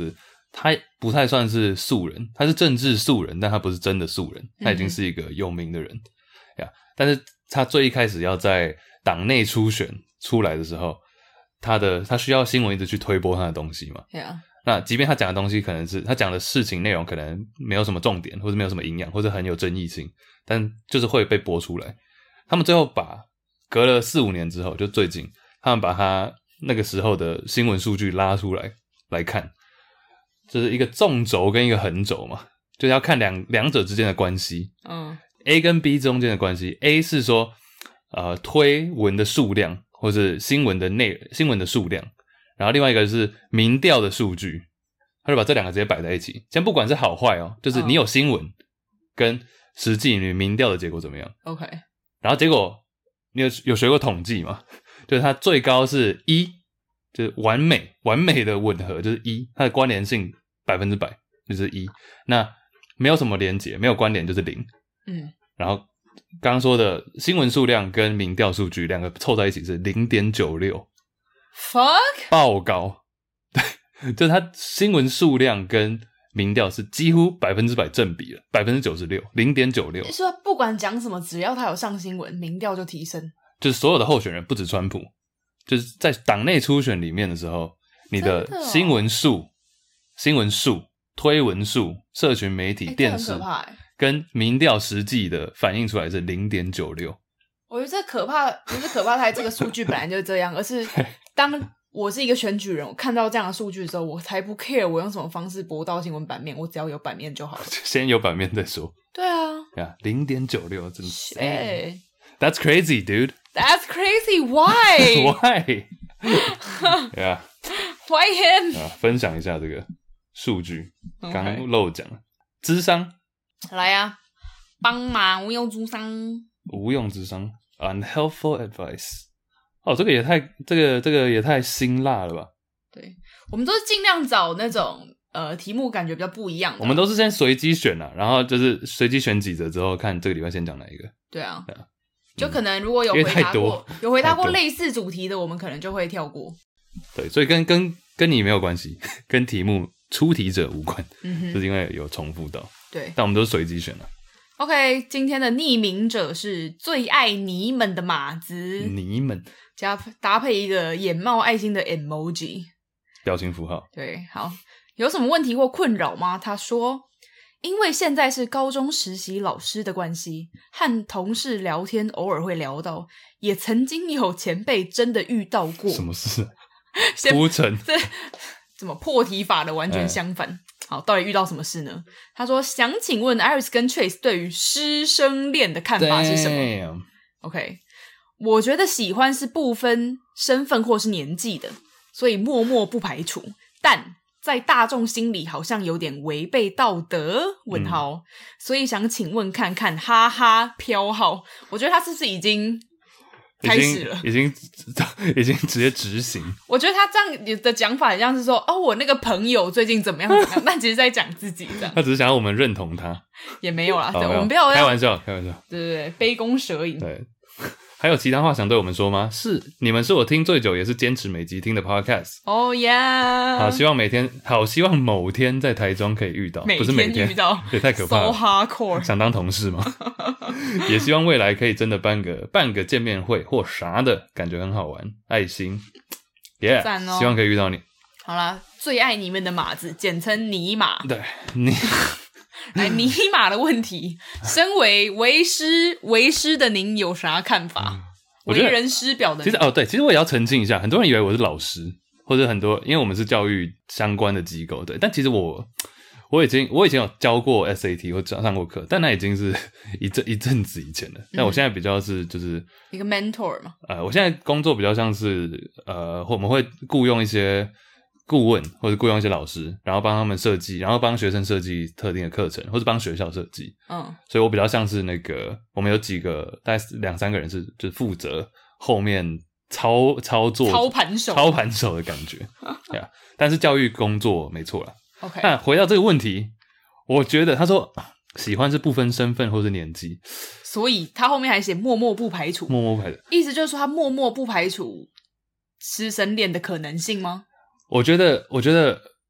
Speaker 1: 他不太算是素人，他是政治素人，但他不是真的素人，他已经是一个有名的人呀、嗯。但是他最一开始要在党内初选出来的时候，他的他需要新闻一直去推播他的东西嘛。
Speaker 2: Yeah.
Speaker 1: 那即便他讲的东西可能是他讲的事情内容可能没有什么重点，或者没有什么营养，或者很有争议性，但就是会被播出来。他们最后把隔了四五年之后，就最近他们把他那个时候的新闻数据拉出来来看，就是一个纵轴跟一个横轴嘛，就是要看两两者之间的关系。嗯 ，A 跟 B 中间的关系 ，A 是说呃推文的数量或是新闻的内新闻的数量。然后另外一个是民调的数据，他就把这两个直接摆在一起。先不管是好坏哦，就是你有新闻跟实际你民调的结果怎么样
Speaker 2: ？OK。
Speaker 1: 然后结果你有有学过统计吗？就是它最高是一，就是完美完美的吻合，就是一，它的关联性百分之百就是一。那没有什么连结，没有关联就是零。嗯。然后刚刚说的新闻数量跟民调数据两个凑在一起是 零点九六。
Speaker 2: Fuck，
Speaker 1: 爆高，对，就是它新闻数量跟民调是几乎百分之百正比了，百分之九十六，零点九六。
Speaker 2: 说不管讲什么，只要他有上新闻，民调就提升。
Speaker 1: 就是所有的候选人，不止川普，就是在党内初选里面的时候，你的新闻数、哦、新闻数、推文数、社群媒体、电视，跟民调实际的反映出来是零点九六。
Speaker 2: 我觉得这可怕，不是可怕在这个数据本来就是这样，而是当我是一个选举人，我看到这样的数据的时候，我才不 care 我用什么方式播到新闻版面，我只要有版面就好了。
Speaker 1: 先有版面再说。
Speaker 2: 对啊，
Speaker 1: 呀，零点九六，真的。哎 ，That's crazy, dude.
Speaker 2: That's crazy. Why?
Speaker 1: Why? Yeah.
Speaker 2: Why him?
Speaker 1: 啊，分享一下这个数据，刚刚漏讲了，諮商
Speaker 2: 来啊，帮忙无用諮商。
Speaker 1: 无用諮商 unhelpful advice。 哦，这个也太这个这个也太辛辣了吧。
Speaker 2: 对，我们都是尽量找那种呃题目感觉比较不一样的、啊、
Speaker 1: 我们都是先随机选啊，然后就是随机选几则之后看这个礼拜先讲哪一个。
Speaker 2: 对啊，对啊，就可能如果有回答过有回答过类似主题的，我们可能就会跳过。
Speaker 1: 对，所以跟跟跟你没有关系，跟题目出题者无关、嗯、就是因为有重复到。
Speaker 2: 对，
Speaker 1: 但我们都是随机选的、啊。
Speaker 2: OK， 今天的匿名者是最爱你们的马子，
Speaker 1: 你们
Speaker 2: 加搭配一个眼冒爱心的 emoji
Speaker 1: 表情符号。
Speaker 2: 对，好，有什么问题或困扰吗？他说，因为现在是高中实习老师的关系，和同事聊天偶尔会聊到，也曾经有前辈真的遇到过。
Speaker 1: 什么事？铺陈
Speaker 2: 这怎么破题法的完全相反、欸、好，到底遇到什么事呢？他说想请问 Iris 跟 Trace 对于师生恋的看法是什么？
Speaker 1: Damn.
Speaker 2: OK， 我觉得喜欢是不分身份或是年纪的，所以默默不排除，但在大众心里好像有点违背道德问号、嗯、所以想请问看看，哈哈飘号，我觉得他是不是已经开始了，
Speaker 1: 已经已经已经直接执行。
Speaker 2: 我觉得他这样的讲法很像是说，哦，我那个朋友最近怎么样怎么样，但其实在讲自己这样。
Speaker 1: 他只是想要我们认同他，
Speaker 2: 也没有啦。对，
Speaker 1: 哦、
Speaker 2: 我们不要
Speaker 1: 开玩笑，开玩笑。
Speaker 2: 对对对，杯弓蛇影。
Speaker 1: 对，还有其他话想对我们说吗？是，你们是我听最久也是坚持每集听的 podcast。
Speaker 2: 哦呀，
Speaker 1: 好，希望每天，好希望某天在台中可以遇到，
Speaker 2: 每天
Speaker 1: 不是每天
Speaker 2: 遇到，
Speaker 1: 也太可怕了。
Speaker 2: So hardcore，
Speaker 1: 想当同事吗？也希望未来可以真的办个办个见面会或啥的，感觉很好玩。爱心，耶、yeah, 哦！希望可以遇到你。
Speaker 2: 好啦，最爱你们的马子，简称尼马。
Speaker 1: 对，你
Speaker 2: 来尼马的问题，身为为师为师的您有啥看法？嗯、为人师表的
Speaker 1: 其实哦，对，其实我也要澄清一下，很多人以为我是老师，或者很多因为我们是教育相关的机构，对，但其实我。我已经我以前有教过 S A T 或上过课，但那已经是一阵一阵子以前了。但我现在比较是就是
Speaker 2: 一个 mentor 嘛。
Speaker 1: 呃，我现在工作比较像是呃，我们会雇佣一些顾问或者雇佣一些老师，然后帮他们设计，然后帮学生设计特定的课程，或者帮学校设计。嗯，所以我比较像是那个，我们有几个大概两三个人是就是负责后面操操作
Speaker 2: 操盘手
Speaker 1: 操盘手的感觉。对啊，但是教育工作没错啦。
Speaker 2: OK，
Speaker 1: 那回到这个问题，我觉得他说喜欢是不分身份或是年纪，
Speaker 2: 所以他后面还写默默不排除，
Speaker 1: 默默不排除，
Speaker 2: 意思就是说他默默不排除师生恋的可能性吗？
Speaker 1: 我觉得，我觉得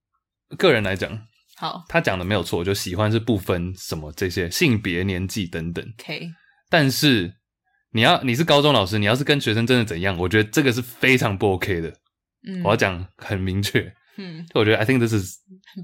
Speaker 1: 个人来讲，
Speaker 2: 好，
Speaker 1: 他讲的没有错，就喜欢是不分什么这些性别、年纪等等。
Speaker 2: OK，
Speaker 1: 但是你要你是高中老师，你要是跟学生真的怎样，我觉得这个是非常不 OK 的。嗯，我要讲很明确。嗯，我觉得 I think this is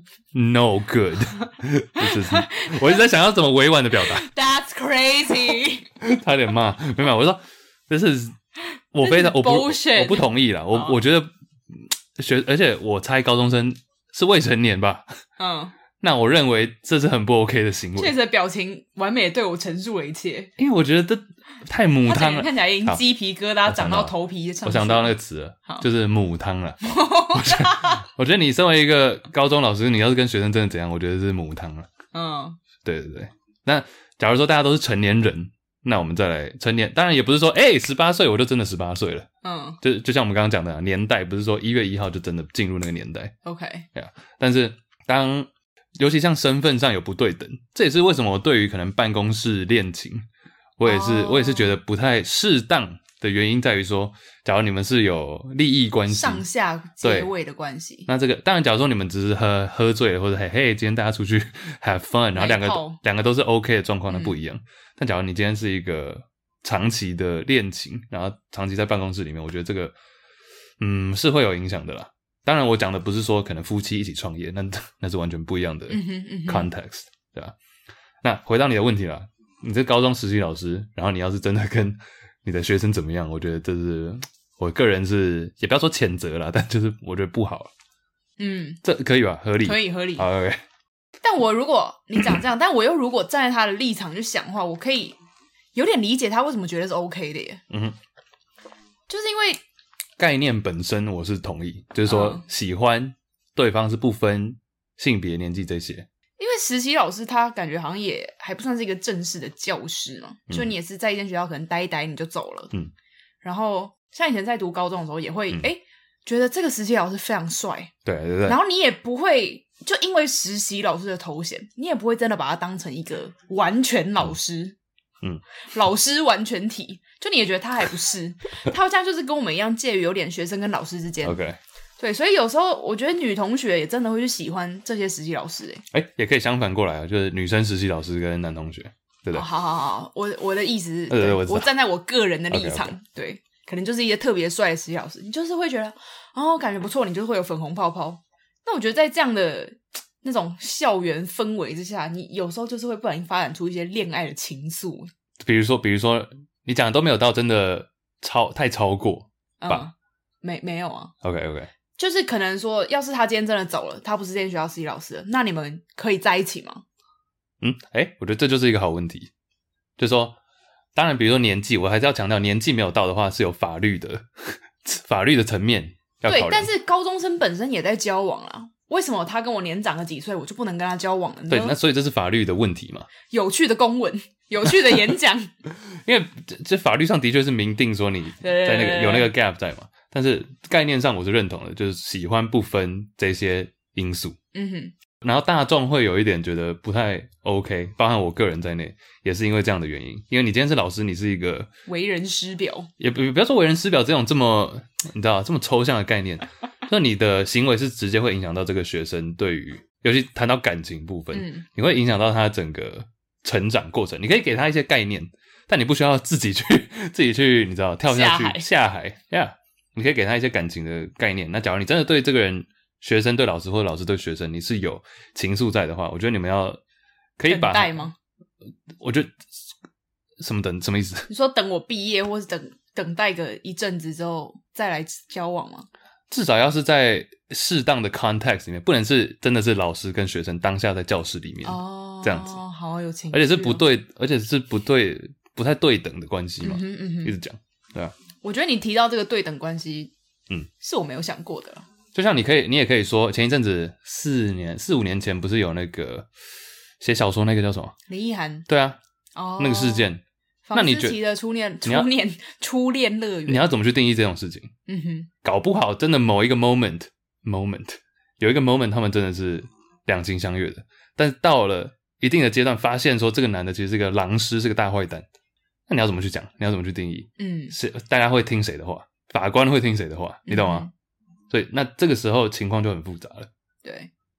Speaker 1: no good 这是我一直在想要怎么委婉的表达。
Speaker 2: That's crazy
Speaker 1: 差点骂，没有，我说这是我非常我不我不同意啦。我、oh. 我觉得学，而且我猜高中生是未成年吧。嗯，那我认为这是很不 OK 的行为。
Speaker 2: 确实，表情完美对我陈述了一切。
Speaker 1: 因为我觉得这太母汤了，
Speaker 2: 看起来已经鸡皮疙瘩长到头皮上。
Speaker 1: 我想到那个词了，就是母汤了。我, 觉得我觉得你身为一个高中老师，你要是跟学生真的怎样，我觉得是母汤了。嗯，对对对。那假如说大家都是成年人，那我们再来成年，当然也不是说哎十八岁我就真的十八岁了。嗯，就就像我们刚刚讲的年代，不是说一月一号就真的进入那个年代。
Speaker 2: OK，
Speaker 1: 对啊。但是当尤其像身份上有不对等，这也是为什么我对于可能办公室恋情，我也是、oh. 我也是觉得不太适当的原因在于说，假如你们是有利益关系，
Speaker 2: 上下阶位的关系，
Speaker 1: 那这个当然，假如说你们只是喝喝醉了，或者嘿嘿，今天大家出去 have fun， 然后两个两个都是 OK 的状况，那不一样。嗯、但假如你今天是一个长期的恋情，然后长期在办公室里面，我觉得这个嗯是会有影响的啦。当然，我讲的不是说可能夫妻一起创业，那那是完全不一样的 context，、嗯、对吧？那回到你的问题啦，你是高中实习老师，然后你要是真的跟你的学生怎么样，我觉得这是我个人是也不要说谴责啦，但就是我觉得不好。嗯，这可以吧？合理，
Speaker 2: 可以合理。
Speaker 1: 好 ，OK。
Speaker 2: 但我如果你讲这样，但我又如果站在他的立场去想的话，我可以有点理解他为什么觉得是 OK 的耶。嗯哼，就是因为。
Speaker 1: 概念本身我是同意，就是说喜欢对方是不分性别、年纪这些。
Speaker 2: 因为实习老师他感觉好像也还不算是一个正式的教师嘛，嗯、就你也是在一间学校可能待一待你就走了。嗯，然后像以前在读高中的时候也会哎、嗯欸、觉得这个实习老师非常帅，
Speaker 1: 对对对，
Speaker 2: 然后你也不会就因为实习老师的头衔，你也不会真的把他当成一个完全老师。嗯嗯，老师完全体，就你也觉得他还不是，他好像就是跟我们一样介于有点学生跟老师之间。
Speaker 1: OK，
Speaker 2: 对，所以有时候我觉得女同学也真的会去喜欢这些实习老师、欸，哎，
Speaker 1: 哎，也可以相反过来啊，就是女生实习老师跟男同学，对不对？
Speaker 2: 哦、好好好，我我的意思是，对对我，我站在我个人的立场， okay, okay. 对，可能就是一些特别帅的实习老师，你就是会觉得哦，感觉不错，你就会有粉红泡泡。那我觉得在这样的那种校园氛围之下，你有时候就是会不小心发展出一些恋爱的情愫。
Speaker 1: 比如说，比如说，你讲的都没有到真的超太超过吧？
Speaker 2: 嗯、没没有啊。
Speaker 1: OK OK，
Speaker 2: 就是可能说，要是他今天真的走了，他不是这间学校实习老师了，那你们可以在一起吗？
Speaker 1: 嗯，哎，我觉得这就是一个好问题。就是说，当然，比如说年纪，我还是要强调，年纪没有到的话，是有法律的法律的层面要考量。
Speaker 2: 对，但是高中生本身也在交往啦。为什么他跟我年长了几岁，我就不能跟他交往了呢？
Speaker 1: 对，那所以这是法律的问题嘛？
Speaker 2: 有趣的公文，有趣的演讲，
Speaker 1: 因为这这法律上的确是明定说你在那个有那个 gap 在嘛，但是概念上我是认同的，就是喜欢不分这些因素。嗯哼，然后大众会有一点觉得不太 OK， 包含我个人在内，也是因为这样的原因。因为你今天是老师，你是一个
Speaker 2: 为人师表，
Speaker 1: 也不不要说为人师表这种这么你知道这么抽象的概念。那你的行为是直接会影响到这个学生对于，尤其谈到感情部分，嗯、你会影响到他整个成长过程。你可以给他一些概念，但你不需要自己去自己去，你知道跳下去下海，下海 ，Yeah， 你可以给他一些感情的概念。那假如你真的对这个人，学生对老师或者老师对学生，你是有情愫在的话，我觉得你们要可以把
Speaker 2: 等待吗？
Speaker 1: 我觉得什么等什么意思？
Speaker 2: 你说等我毕业，或是等等待个一阵子之后再来交往吗？
Speaker 1: 至少要是在适当的 context 里面，不能是真的是老师跟学生当下在教室里面哦，这样子，
Speaker 2: 好有情绪、哦，
Speaker 1: 而且是不对，而且是不对，不太对等的关系嘛，嗯哼嗯哼一直讲，对啊。
Speaker 2: 我觉得你提到这个对等关系，嗯，是我没有想过的。
Speaker 1: 就像你可以，你也可以说，前一阵子四年、四五年前不是有那个写小说那个叫什么
Speaker 2: 林奕含？
Speaker 1: 对啊，哦，那个事件。
Speaker 2: 那你觉得初恋、初恋、初恋乐园，
Speaker 1: 你要怎么去定义这种事情？嗯哼，搞不好真的某一个 moment moment 有一个 moment 他们真的是两情相悦的，但是到了一定的阶段，发现说这个男的其实是个狼师，是个大坏蛋。那你要怎么去讲？你要怎么去定义？嗯，是大家会听谁的话？法官会听谁的话？你懂吗？嗯、所以那这个时候情况就很复杂了。
Speaker 2: 对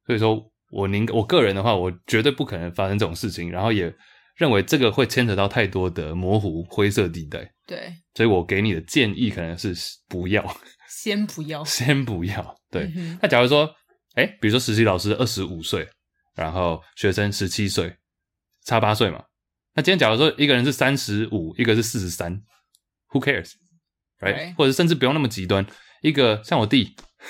Speaker 1: 所以说我宁我个人的话，我绝对不可能发生这种事情，然后也认为这个会牵扯到太多的模糊灰色地带。
Speaker 2: 对，
Speaker 1: 所以我给你的建议可能是不要，
Speaker 2: 先不要，
Speaker 1: 先不要。对，
Speaker 2: 嗯、
Speaker 1: 那假如说，哎，比如说实习老师二十五岁，然后学生十七岁，差八岁嘛。那今天假如说一个人是三十五，一个是四十三 ，Who cares？ Right？
Speaker 2: 对，
Speaker 1: 或者甚至不用那么极端，一个像我弟，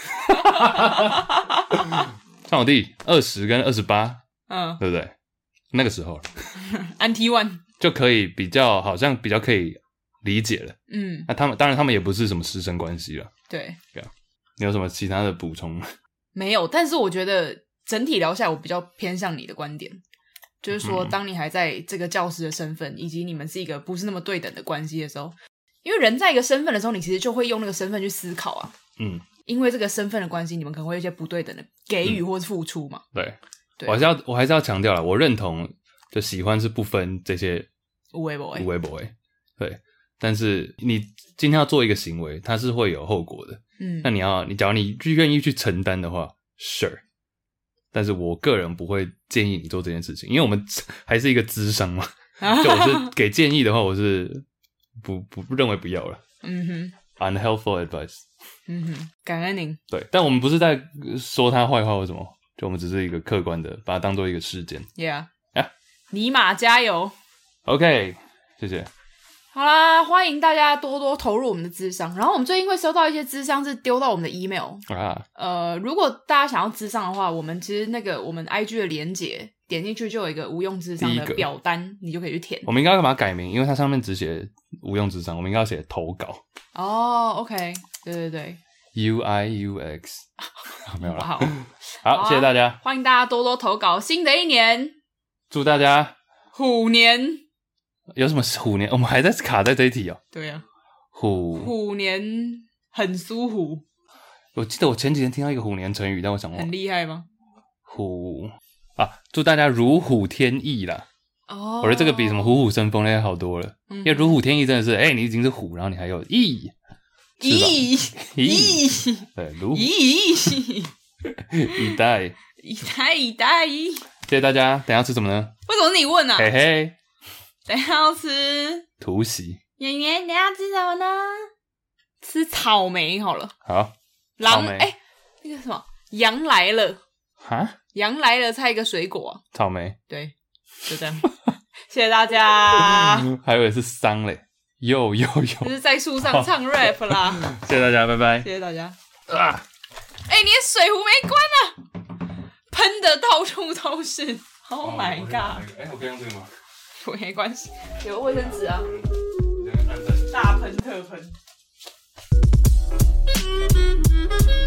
Speaker 1: 像我弟二十跟二十八，嗯，对不对？那个时候
Speaker 2: ，Anti One
Speaker 1: 就可以比较，好像比较可以理解了。
Speaker 2: 嗯，
Speaker 1: 那他们当然他们也不是什么师生关系了。
Speaker 2: 对，
Speaker 1: 对啊，你有什么其他的补充吗？
Speaker 2: 没有，但是我觉得整体聊下来，我比较偏向你的观点，就是说，当你还在这个教师的身份，以及你们是一个不是那么对等的关系的时候，因为人在一个身份的时候，你其实就会用那个身份去思考啊。嗯，因为这个身份的关系，你们可能会有一些不对等的给予或是付出嘛。
Speaker 1: 嗯、对。我还是要，我还是要强调啦，我认同，就喜欢是不分这些
Speaker 2: 无为不为，
Speaker 1: 无为不为，对。但是你今天要做一个行为，它是会有后果的，嗯。那你要，你假如你愿意去承担的话 ，sure。但是我个人不会建议你做这件事情，因为我们还是一个諮商嘛。就我是给建议的话，我是不不不认为不要了。嗯哼 ，unhelpful advice。
Speaker 2: 嗯哼，感恩您。
Speaker 1: 对，但我们不是在说他坏话或什么。就我们只是一个客观的，把它当做一个事件。
Speaker 2: Yeah， yeah. 尼玛加油
Speaker 1: ！OK， 谢谢。
Speaker 2: 好啦，欢迎大家多多投入我们的諮商。然后我们最近会收到一些諮商是丢到我们的 email 啊。呃，如果大家想要諮商的話，我們其實那個我們 I G 的連結點進去就有一個無用諮商的表單，你就可以去填。
Speaker 1: 我們應該要把它改名，因為它上面只寫無用諮商，我們應該要寫投稿。
Speaker 2: 哦 ，OK， 對對對。
Speaker 1: U I U X 没有了，
Speaker 2: 好，
Speaker 1: 好，謝謝大家，
Speaker 2: 歡迎大家多多投稿。新的一年，
Speaker 1: 祝大家
Speaker 2: 虎年
Speaker 1: 有什麼虎年？我們還在卡在這一題哦。
Speaker 2: 對啊，
Speaker 1: 虎
Speaker 2: 虎年很舒服。
Speaker 1: 我記得我前幾天聽到一個虎年成語，但我想忘了。
Speaker 2: 很厲害嗎？
Speaker 1: 虎啊，祝大家如虎添翼啦。哦，我覺得這個比什麼虎虎生風那些好多了，嗯、因為如虎添翼真的是，哎、欸，你已經是虎，然後你還有翼。
Speaker 2: 咦咦，
Speaker 1: 对，如
Speaker 2: 咦，
Speaker 1: 一代
Speaker 2: 一代一代，
Speaker 1: 謝謝大家。等一下吃什麼呢？
Speaker 2: 為什麼是你問啊？
Speaker 1: 嘿嘿，
Speaker 2: 等一下要吃
Speaker 1: 突襲。
Speaker 2: 妍妍，等一下吃什麼呢？吃草莓好了。
Speaker 1: 好，
Speaker 2: 狼哎、欸，那個什麼羊來了
Speaker 1: 哈？
Speaker 2: 羊來了，猜一個水果、啊。
Speaker 1: 草莓。對，
Speaker 2: 就這樣。謝謝大家。
Speaker 1: 還以為是桑嘞。有有有，
Speaker 2: 就是在樹上唱 rap 啦。
Speaker 1: 謝謝大家，拜拜。
Speaker 2: 謝謝大家。啊，哎、欸，你的水壺沒關啊，噴的到處都是。Oh my god！
Speaker 1: 哎、欸，我可以用這個嗎？
Speaker 2: 沒關係，有衛生紙啊。大噴特噴。